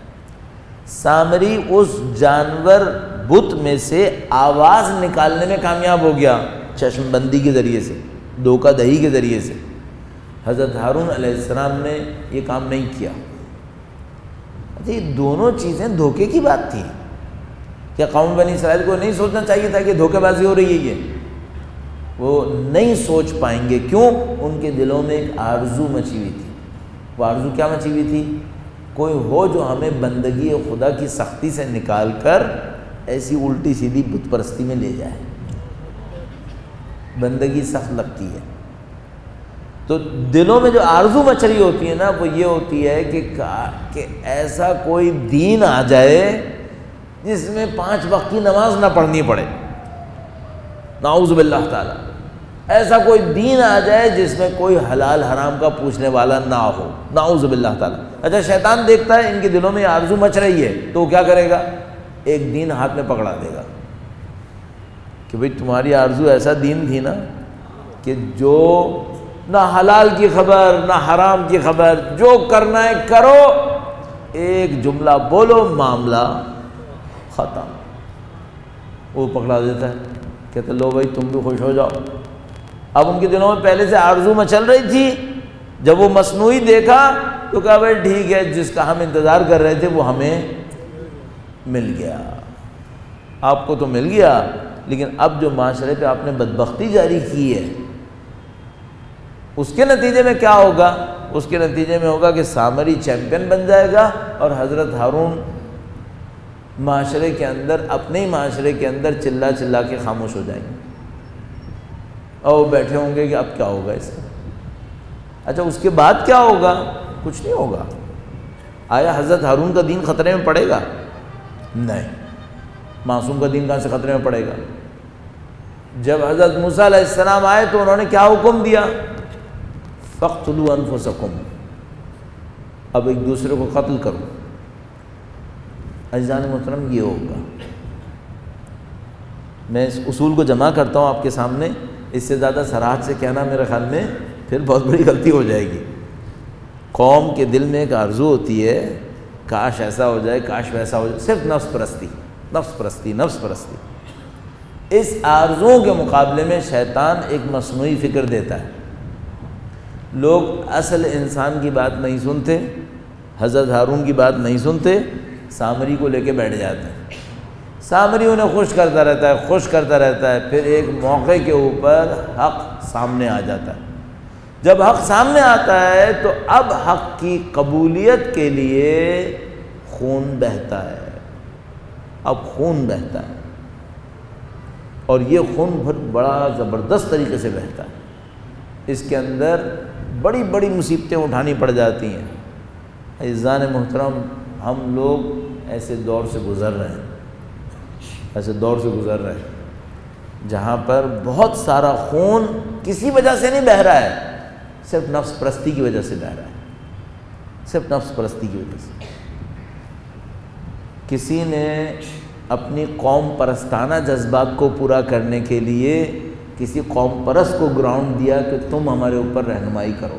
سامری اس جانور بت میں سے آواز نکالنے میں کامیاب ہو گیا، چشم بندی کے ذریعے سے، دھوکہ دہی کے ذریعے سے۔ حضرت ہارون علیہ السلام نے یہ کام نہیں کیا۔ اچھا یہ دونوں چیزیں دھوکے کی بات تھی۔ کیا قوم بنی اسرائیل کو نہیں سوچنا چاہیے تھا کہ دھوکے بازی ہو رہی ہے؟ یہ وہ نہیں سوچ پائیں گے، کیوں؟ ان کے دلوں میں ایک آرزو مچی ہوئی تھی۔ وہ آرزو کیا مچی ہوئی تھی؟ کوئی ہو جو ہمیں بندگی خدا کی سختی سے نکال کر ایسی الٹی سیدھی بت پرستی میں لے جائے۔ بندگی سخت لگتی ہے تو دلوں میں جو آرزو مچ رہی ہوتی ہے نا، وہ یہ ہوتی ہے کہ ایسا کوئی دین آ جائے جس میں 5 وقت کی نماز نہ پڑھنی پڑے، نعوذ باللہ تعالی۔ ایسا کوئی دین آ جائے جس میں کوئی حلال حرام کا پوچھنے والا نہ ہو، نعوذ باللہ تعالی۔ اچھا شیطان دیکھتا ہے ان کے دلوں میں آرزو مچ رہی ہے تو وہ کیا کرے گا؟ ایک دین ہاتھ میں پکڑا دے گا کہ بھئی تمہاری آرزو ایسا دین تھی نا کہ جو نہ حلال کی خبر نہ حرام کی خبر، جو کرنا ہے کرو، ایک جملہ بولو معاملہ ختم۔ وہ پکڑا دیتا ہے، کہتے لو بھائی تم بھی خوش ہو جاؤ۔ اب ان کے دنوں میں پہلے سے آرزو مچل رہی تھی، جب وہ مصنوعی دیکھا تو کہا بھائی ٹھیک ہے، جس کا ہم انتظار کر رہے تھے وہ ہمیں مل گیا۔ آپ کو تو مل گیا، لیکن اب جو معاشرے پہ آپ نے بدبختی جاری کی ہے، اس کے نتیجے میں کیا ہوگا؟ اس کے نتیجے میں ہوگا کہ سامری چیمپئن بن جائے گا اور حضرت ہارون معاشرے کے اندر، اپنے ہی معاشرے کے اندر چلا چلا کے خاموش ہو جائیں گے، اور وہ بیٹھے ہوں گے کہ اب کیا ہوگا اس کا۔ اچھا اس کے بعد کیا ہوگا؟ کچھ نہیں ہوگا۔ آیا حضرت ہارون کا دین خطرے میں پڑے گا؟ نہیں۔ معصوم کا دین کہاں سے خطرے میں پڑے گا؟ جب حضرت موسیٰ علیہ السلام آئے تو انہوں نے کیا حکم دیا؟ فَاقْتُلُوا أَنفُسَكُمْ، اب ایک دوسرے کو قتل کرو، عزیزان محترم یہ ہوگا۔ میں اس اصول کو جمع کرتا ہوں آپ کے سامنے، اس سے زیادہ صراحت سے کہنا میرے خیال میں پھر بہت بڑی غلطی ہو جائے گی۔ قوم کے دل میں ایک آرزو ہوتی ہے، کاش ایسا ہو جائے، کاش ویسا ہو جائے، صرف نفس پرستی، نفس پرستی، نفس پرستی۔ اس آرزوؤں کے مقابلے میں شیطان ایک مصنوعی فکر دیتا ہے۔ لوگ اصل انسان کی بات نہیں سنتے، حضرت ہارون کی بات نہیں سنتے، سامری کو لے کے بیٹھ جاتے ہیں۔ سامری انہیں خوش کرتا رہتا ہے، خوش کرتا رہتا ہے، پھر ایک موقع کے اوپر حق سامنے آ جاتا ہے۔ جب حق سامنے آتا ہے تو اب حق کی قبولیت کے لیے خون بہتا ہے، اب خون بہتا ہے، اور یہ خون بہت بڑا زبردست طریقے سے بہتا ہے۔ اس کے اندر بڑی بڑی مصیبتیں اٹھانی پڑ جاتی ہیں۔ عزیزان محترم، ہم لوگ ایسے دور سے گزر رہے ہیں، ایسے دور سے گزر رہے ہیں جہاں پر بہت سارا خون کسی وجہ سے نہیں بہہ رہا ہے، صرف نفس پرستی کی وجہ سے بہہ رہا ہے، صرف نفس پرستی کی وجہ سے۔ کسی نے اپنی قوم پرستانہ جذبات کو پورا کرنے کے لیے کسی قوم پرست کو گراؤنڈ دیا کہ تم ہمارے اوپر رہنمائی کرو۔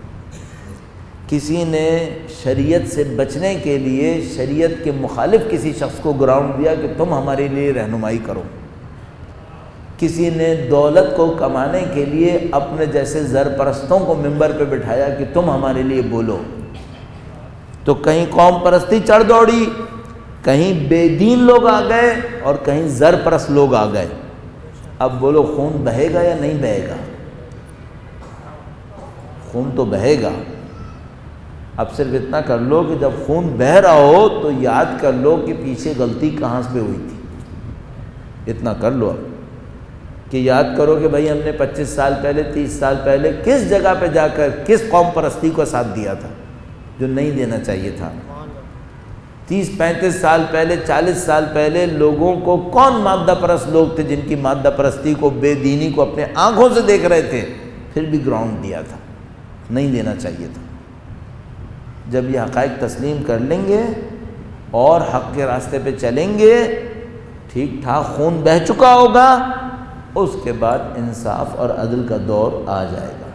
کسی نے شریعت سے بچنے کے لیے شریعت کے مخالف کسی شخص کو گراؤنڈ دیا کہ تم ہمارے لیے رہنمائی کرو۔ کسی نے دولت کو کمانے کے لیے اپنے جیسے زر پرستوں کو ممبر پہ بٹھایا کہ تم ہمارے لیے بولو۔ تو کہیں قوم پرستی چڑھ دوڑی، کہیں بے دین لوگ آ گئے اور کہیں زر پرست لوگ آ گئے۔ اب بولو خون بہے گا یا نہیں بہے گا؟ خون تو بہے گا۔ اب صرف اتنا کر لو کہ جب خون بہہ رہا ہو تو یاد کر لو کہ پیچھے غلطی کہاں سے ہوئی تھی۔ اتنا کر لو اب کہ یاد کرو کہ بھائی ہم نے 25 سال پہلے، 30 سال پہلے کس جگہ پہ جا کر کس قوم پرستی کو ساتھ دیا تھا جو نہیں دینا چاہیے تھا۔ 30-35 سال پہلے، 40 سال پہلے لوگوں کو کون مادہ پرست لوگ تھے جن کی مادہ پرستی کو، بے دینی کو اپنے آنکھوں سے دیکھ رہے تھے، پھر بھی گراؤنڈ دیا تھا، نہیں دینا چاہیے تھا۔ جب یہ حقائق تسلیم کر لیں گے اور حق کے راستے پہ چلیں گے، ٹھیک ٹھاک خون بہہ چکا ہوگا، اس کے بعد انصاف اور عدل کا دور آ جائے گا۔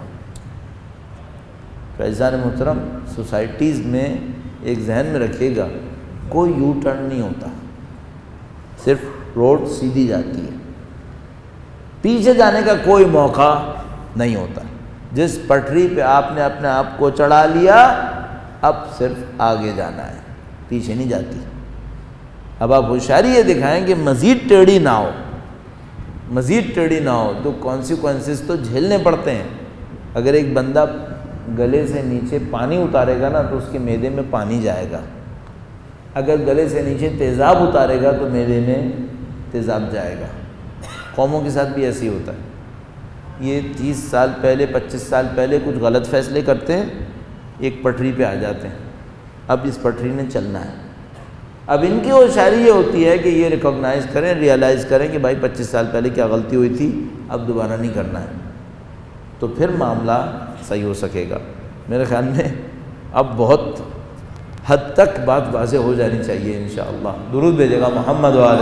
عزیزان محترم، سوسائٹیز میں ایک ذہن میں رکھیے گا، کوئی یو ٹرن نہیں ہوتا، صرف روڈ سیدھی جاتی ہے، پیچھے جانے کا کوئی موقع نہیں ہوتا۔ جس پٹری پہ آپ نے اپنے آپ کو چڑھا لیا، اب صرف آگے جانا ہے، پیچھے نہیں جاتی۔ اب آپ ہوشیاری یہ دکھائیں کہ مزید ٹیڑھی نہ ہو، مزید ٹیڑھی نہ ہو، تو کانسیکوینسز تو جھیلنے پڑتے ہیں۔ اگر ایک بندہ گلے سے نیچے پانی اتارے گا نا تو اس کے معدے میں پانی جائے گا، اگر گلے سے نیچے تیزاب اتارے گا تو معدے میں تیزاب جائے گا۔ قوموں کے ساتھ بھی ایسے ہی ہوتا ہے۔ یہ 30 سال پہلے، 25 سال پہلے کچھ غلط فیصلے کرتے ہیں، ایک پٹری پہ آ جاتے ہیں، اب اس پٹری نے چلنا ہے۔ اب ان کی ہوشیاری یہ ہوتی ہے کہ یہ ریکگنائز کریں، ریئلائز کریں کہ بھائی 25 سال پہلے کیا غلطی ہوئی تھی، اب دوبارہ نہیں کرنا ہے، تو پھر معاملہ صحیح ہو سکے گا۔ میرے خیال میں اب بہت حد تک بات واضح ہو جانی چاہیے انشاءاللہ۔ درود بھیجے گا محمد و آل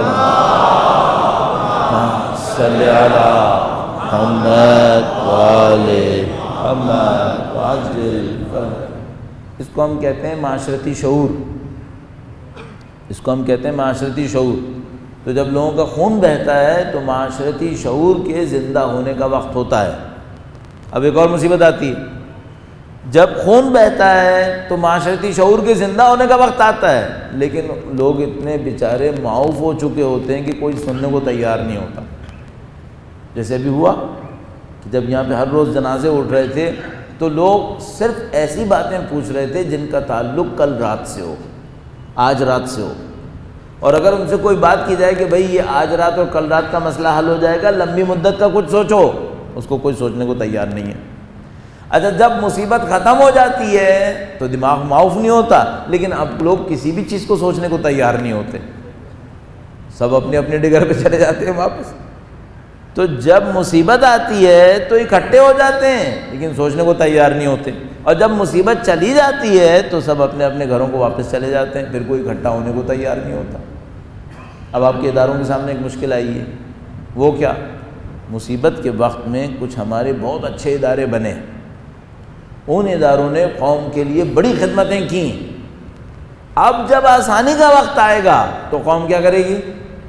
محمد، صلی علی محمد و آل محمد وعجل۔ اس کو ہم کہتے ہیں معاشرتی شعور، اس کو ہم کہتے ہیں معاشرتی شعور۔ تو جب لوگوں کا خون بہتا ہے تو معاشرتی شعور کے زندہ ہونے کا وقت ہوتا ہے۔ اب ایک اور مصیبت آتی ہے، جب خون بہتا ہے تو معاشرتی شعور کے زندہ ہونے کا وقت آتا ہے، لیکن لوگ اتنے بیچارے معاف ہو چکے ہوتے ہیں کہ کوئی سننے کو تیار نہیں ہوتا۔ جیسے ابھی ہوا کہ جب یہاں پہ ہر روز جنازے اٹھ رہے تھے تو لوگ صرف ایسی باتیں پوچھ رہے تھے جن کا تعلق کل رات سے ہو، آج رات سے ہو، اور اگر ان سے کوئی بات کی جائے کہ بھئی یہ آج رات اور کل رات کا مسئلہ حل ہو جائے گا، لمبی مدت کا کچھ سوچو، اس کو کوئی سوچنے کو تیار نہیں ہے۔ اچھا جب مصیبت ختم ہو جاتی ہے تو دماغ معاف نہیں ہوتا، لیکن اب لوگ کسی بھی چیز کو سوچنے کو تیار نہیں ہوتے، سب اپنے اپنے ڈگر پہ چلے جاتے ہیں واپس۔ تو جب مصیبت آتی ہے تو اکٹھے ہو جاتے ہیں لیکن سوچنے کو تیار نہیں ہوتے۔ اور جب مصیبت چلی جاتی ہے تو سب اپنے اپنے گھروں کو واپس چلے جاتے ہیں، پھر کوئی اکٹھا ہونے کو تیار نہیں ہوتا۔ اب آپ کے اداروں کے سامنے ایک مشکل آئی ہے، وہ کیا؟ مصیبت کے وقت میں کچھ ہمارے بہت اچھے ادارے بنے، ان اداروں نے قوم کے لیے بڑی خدمتیں کیں، اب جب آسانی کا وقت آئے گا تو قوم کیا کرے گی؟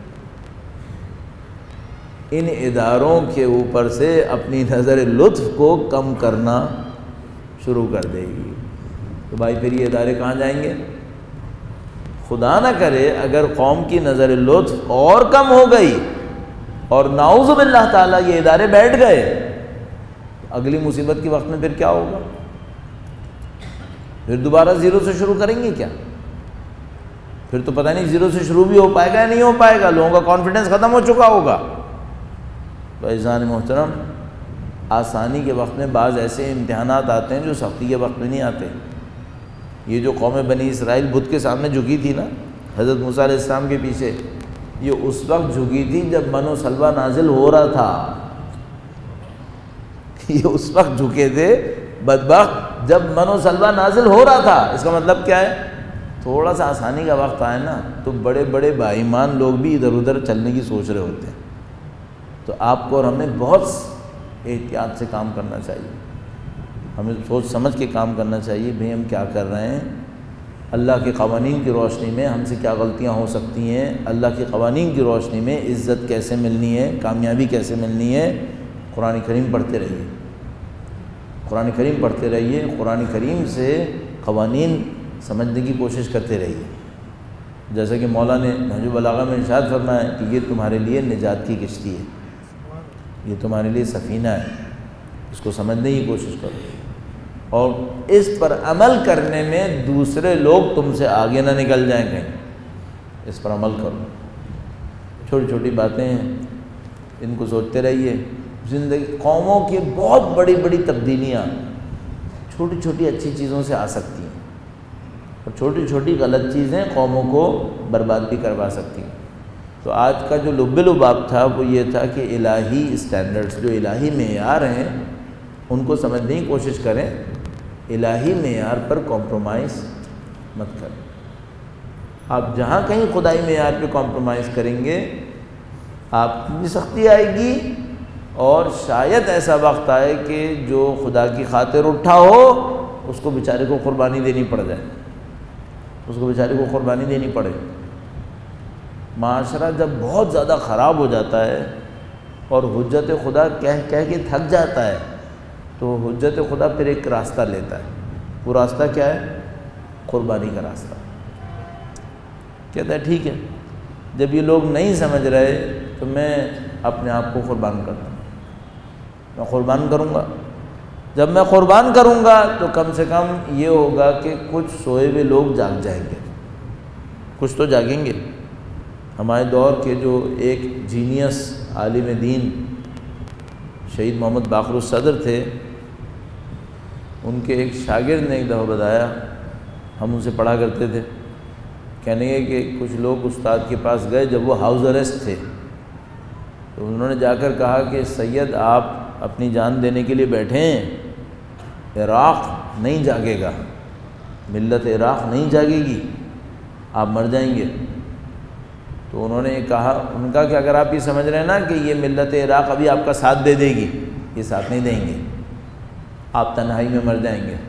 ان اداروں کے اوپر سے اپنی نظر لطف کو کم کرنا شروع کر دے گی۔ تو بھائی پھر یہ ادارے کہاں جائیں گے؟ خدا نہ کرے اگر قوم کی نظر لطف اور کم ہو گئی اور نعوذ باللہ تعالیٰ یہ ادارے بیٹھ گئے، اگلی مصیبت کے وقت میں پھر کیا ہوگا؟ پھر دوبارہ زیرو سے شروع کریں گے کیا؟ پھر تو پتہ نہیں زیرو سے شروع بھی ہو پائے گا یا نہیں ہو پائے گا، لوگوں کا کانفیڈنس ختم ہو چکا ہوگا۔ تو عزیزان محترم، آسانی کے وقت میں بعض ایسے امتحانات آتے ہیں جو سختی کے وقت میں نہیں آتے۔ یہ جو قوم بنی اسرائیل بت کے سامنے جھکی تھی نا، حضرت موسیٰ علیہ السلام کے پیچھے، یہ اس وقت جھکی تھی جب من و سلوہ نازل ہو رہا تھا۔ یہ اس وقت جھکے تھے بدبخت جب من و سلوہ نازل ہو رہا تھا۔ اس کا مطلب کیا ہے؟ تھوڑا سا آسانی کا وقت آئے نا تو بڑے بڑے باایمان لوگ بھی ادھر ادھر چلنے کی سوچ رہے ہوتے ہیں۔ تو آپ کو اور ہمیں بہت احتیاط سے کام کرنا چاہیے، ہمیں سوچ سمجھ کے کام کرنا چاہیے، بھئی ہم کیا کر رہے ہیں، اللہ کے قوانین کی روشنی میں ہم سے کیا غلطیاں ہو سکتی ہیں، اللہ کے قوانین کی روشنی میں عزت کیسے ملنی ہے، کامیابی کیسے ملنی ہے۔ قرآن کریم پڑھتے رہیے، قرآن کریم پڑھتے رہیے، قرآن کریم سے قوانین سمجھنے کی کوشش کرتے رہیے۔ جیسا کہ مولا نے نہج البلاغہ میں ارشاد فرمایا کہ یہ تمہارے لیے نجات کی کشتی ہے، یہ تمہارے لیے سفینہ ہے، اس کو سمجھنے کی کوشش کرو اور اس پر عمل کرنے میں دوسرے لوگ تم سے آگے نہ نکل جائیں کہیں، اس پر عمل کرو۔ چھوٹی چھوٹی باتیں ہیں، ان کو سوچتے رہیے۔ زندگی قوموں کی بہت بڑی بڑی تبدیلیاں چھوٹی چھوٹی اچھی چیزوں سے آ سکتی ہیں، اور چھوٹی چھوٹی غلط چیزیں قوموں کو برباد بھی کروا سکتی ہیں۔ تو آج کا جو لب لباب تھا وہ یہ تھا کہ الہی اسٹینڈرڈز، جو الہی معیار ہیں، ان کو سمجھنے کی کوشش کریں، الہی معیار پر کمپرومائز مت کریں۔ آپ جہاں کہیں خدائی معیار پہ کمپرومائز کریں گے آپ کی بھی سختی آئے گی، اور شاید ایسا وقت آئے کہ جو خدا کی خاطر اٹھا ہو اس کو بیچارے کو قربانی دینی پڑ جائے، اس کو بیچارے کو قربانی دینی پڑے۔ معاشرہ جب بہت زیادہ خراب ہو جاتا ہے اور حجت خدا کہہ کے تھک جاتا ہے تو حجت خدا پھر ایک راستہ لیتا ہے۔ وہ راستہ کیا ہے؟ قربانی کا راستہ۔ کہتا ہے ٹھیک ہے، جب یہ لوگ نہیں سمجھ رہے تو میں اپنے آپ کو قربان کرتا ہوں، میں قربان کروں گا۔ جب میں قربان کروں گا تو کم سے کم یہ ہوگا کہ کچھ سوئے ہوئے لوگ جاگ جائیں گے، کچھ تو جاگیں گے۔ ہمارے دور کے جو ایک جینیس عالم دین شہید محمد باقر الصدر تھے، ان کے ایک شاگرد نے ایک دفعہ بتایا، ہم ان سے پڑھا کرتے تھے، کہنے گے کہ کچھ لوگ استاد کے پاس گئے جب وہ ہاؤس اریسٹ تھے، تو انہوں نے جا کر کہا کہ سید آپ اپنی جان دینے کے لیے بیٹھے ہیں، عراق نہیں جاگے گا، ملت عراق نہیں جاگے گی، آپ مر جائیں گے۔ تو انہوں نے کہا، ان کا کہ اگر آپ یہ سمجھ رہے ہیں نا کہ یہ ملت عراق ابھی آپ کا ساتھ دے دے گی، یہ ساتھ نہیں دیں گے، آپ تنہائی میں مر جائیں گے،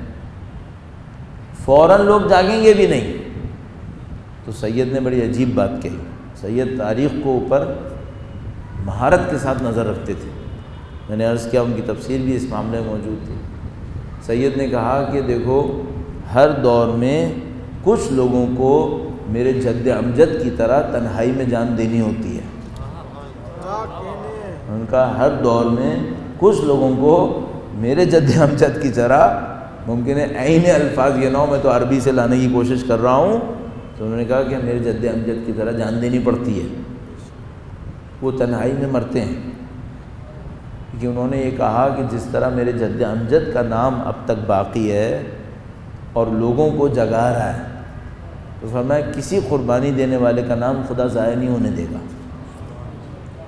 فوراً لوگ جاگیں گے بھی نہیں۔ تو سید نے بڑی عجیب بات کہی۔ سید تاریخ کو اوپر مہارت کے ساتھ نظر رکھتے تھے، میں نے عرض کیا ان کی تفسیر بھی اس معاملے میں موجود تھی۔ سید نے کہا کہ دیکھو، ہر دور میں کچھ لوگوں کو میرے جد امجد کی طرح تنہائی میں جان دینی ہوتی ہے۔ ان کا ہر دور میں کچھ لوگوں کو میرے جد امجد کی طرح، ممکن ہے عین الفاظ یہ نہ ہو، میں تو عربی سے لانے کی کوشش کر رہا ہوں، تو انہوں نے کہا کہ میرے جد امجد کی طرح جان دینی پڑتی ہے، وہ تنہائی میں مرتے ہیں۔ کہ انہوں نے یہ کہا کہ جس طرح میرے جد امجد کا نام اب تک باقی ہے اور لوگوں کو جگا رہا ہے، تو فرمایا کسی قربانی دینے والے کا نام خدا ضائع نہیں ہونے دے گا،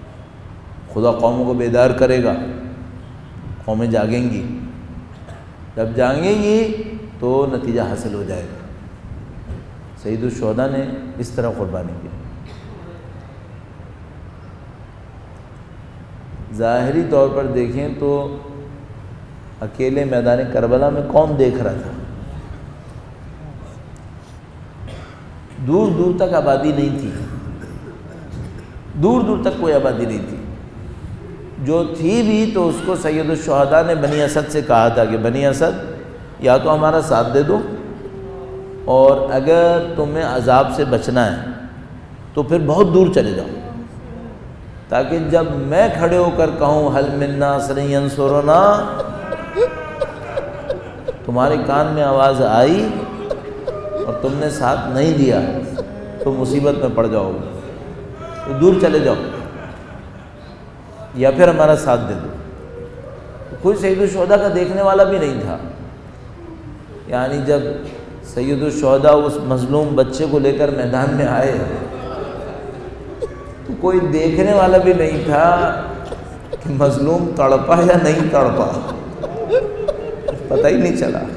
خدا قوموں کو بیدار کرے گا، قومیں جاگیں گی۔ جب جانگیں گی تو نتیجہ حاصل ہو جائے گا۔ سید الشہداء نے اس طرح قربانی کی۔ ظاہری طور پر دیکھیں تو اکیلے میدان کربلا میں کون دیکھ رہا تھا؟ دور دور تک آبادی نہیں تھی، دور دور تک کوئی آبادی نہیں تھی، جو تھی بھی تو اس کو سید الشہداء نے بنی اسد سے کہا تھا کہ بنی اسد یا تو ہمارا ساتھ دے دو، اور اگر تمہیں عذاب سے بچنا ہے تو پھر بہت دور چلے جاؤ، تاکہ جب میں کھڑے ہو کر کہوں حل من ناصر ینصرنا، تمہارے کان میں آواز آئی اور تم نے ساتھ نہیں دیا تو مصیبت میں پڑ جاؤ گے، تو دور چلے جاؤ یا پھر ہمارا ساتھ دے دو۔ کوئی سید الشہداء کا دیکھنے والا بھی نہیں تھا، یعنی جب سید الشہداء اس مظلوم بچے کو لے کر میدان میں آئے تو کوئی دیکھنے والا بھی نہیں تھا کہ مظلوم تڑپا یا نہیں تڑپا، پتہ ہی نہیں چلا۔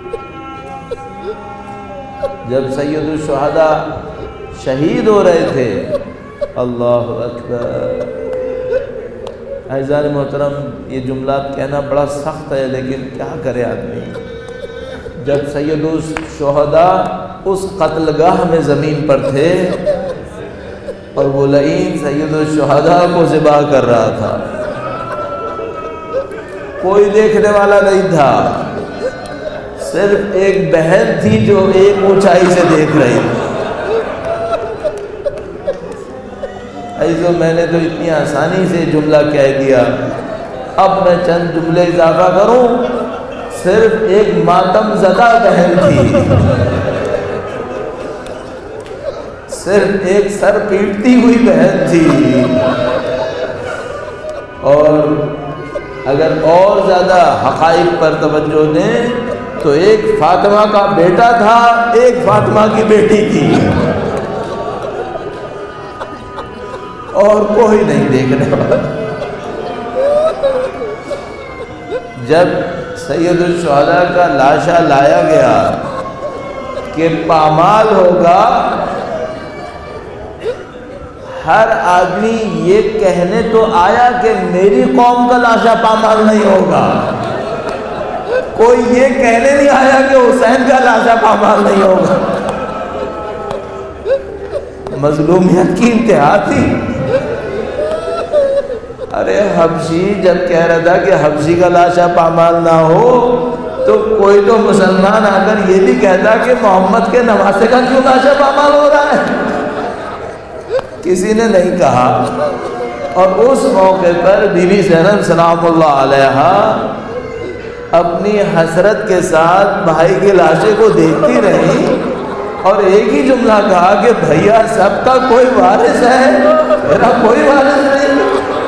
جب سید الشہداء شہید ہو رہے تھے، اللہ اکبر، اعزائے محترم یہ جملات کہنا بڑا سخت ہے لیکن کیا کرے آدمی۔ جب سید الشہداء اس قتل گاہ میں زمین پر تھے اور وہ لعین سید الشہداء کو ذبح کر رہا تھا، کوئی دیکھنے والا نہیں تھا، صرف ایک بہن تھی جو ایک اونچائی سے دیکھ رہی تھی۔ ایسو میں نے تو اتنی آسانی سے جملہ کہہ دیا، اب میں چند جملے اضافہ کروں۔ صرف ایک ماتم زدہ بہن تھی، صرف ایک سر پیٹتی ہوئی بہن تھی، اور اگر اور زیادہ حقائق پر توجہ دیں تو ایک فاطمہ کا بیٹا تھا، ایک فاطمہ کی بیٹی تھی، اور کوئی نہیں دیکھنے والا۔ جب سید الشہداء کا لاشا لایا گیا کہ پامال ہوگا، ہر آدمی یہ کہنے تو آیا کہ میری قوم کا لاشا پامال نہیں ہوگا، کوئی یہ کہنے نہیں آیا کہ حسین کا لاشا پامال نہیں ہوگا۔ مظلومیت کی انتہا تھی۔ ارے حبشی جب کہہ رہا تھا کہ حبشی کا لاشا پامال نہ ہو تو کوئی تو مسلمان آ کر یہ بھی کہتا کہ محمد کے نواسے کا کیوں لاشا پامال ہو رہا ہے؟ کسی نے نہیں کہا۔ اور اس موقع پر بی بی زینب سلام اللہ علیہا اپنی حسرت کے ساتھ بھائی کے لاشے کو دیکھتی رہی اور ایک ہی جملہ کہا کہ بھیا سب کا کوئی وارث ہے، میرا کوئی وارث نہیں۔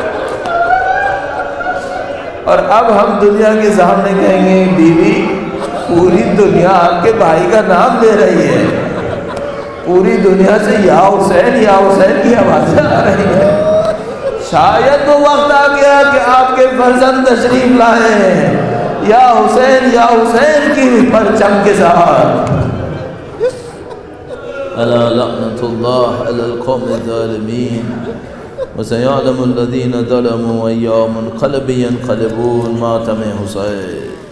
اور اب ہم دنیا کے سامنے کہیں گے بیوی پوری دنیا آپ کے بھائی کا نام لے رہی ہے، پوری دنیا سے یا حسین کی آوازیں آ رہی ہیں۔ شاید وہ وقت آ گیا کہ آپ کے فرزند تشریف لائے ہیں، یا حسین کی پرچم کے ساتھ۔ الا لعنت اللہ علی القوم الظالمین وسيعلم الذين ظلموا أيام منقلب ينقلبون ماتم حسین۔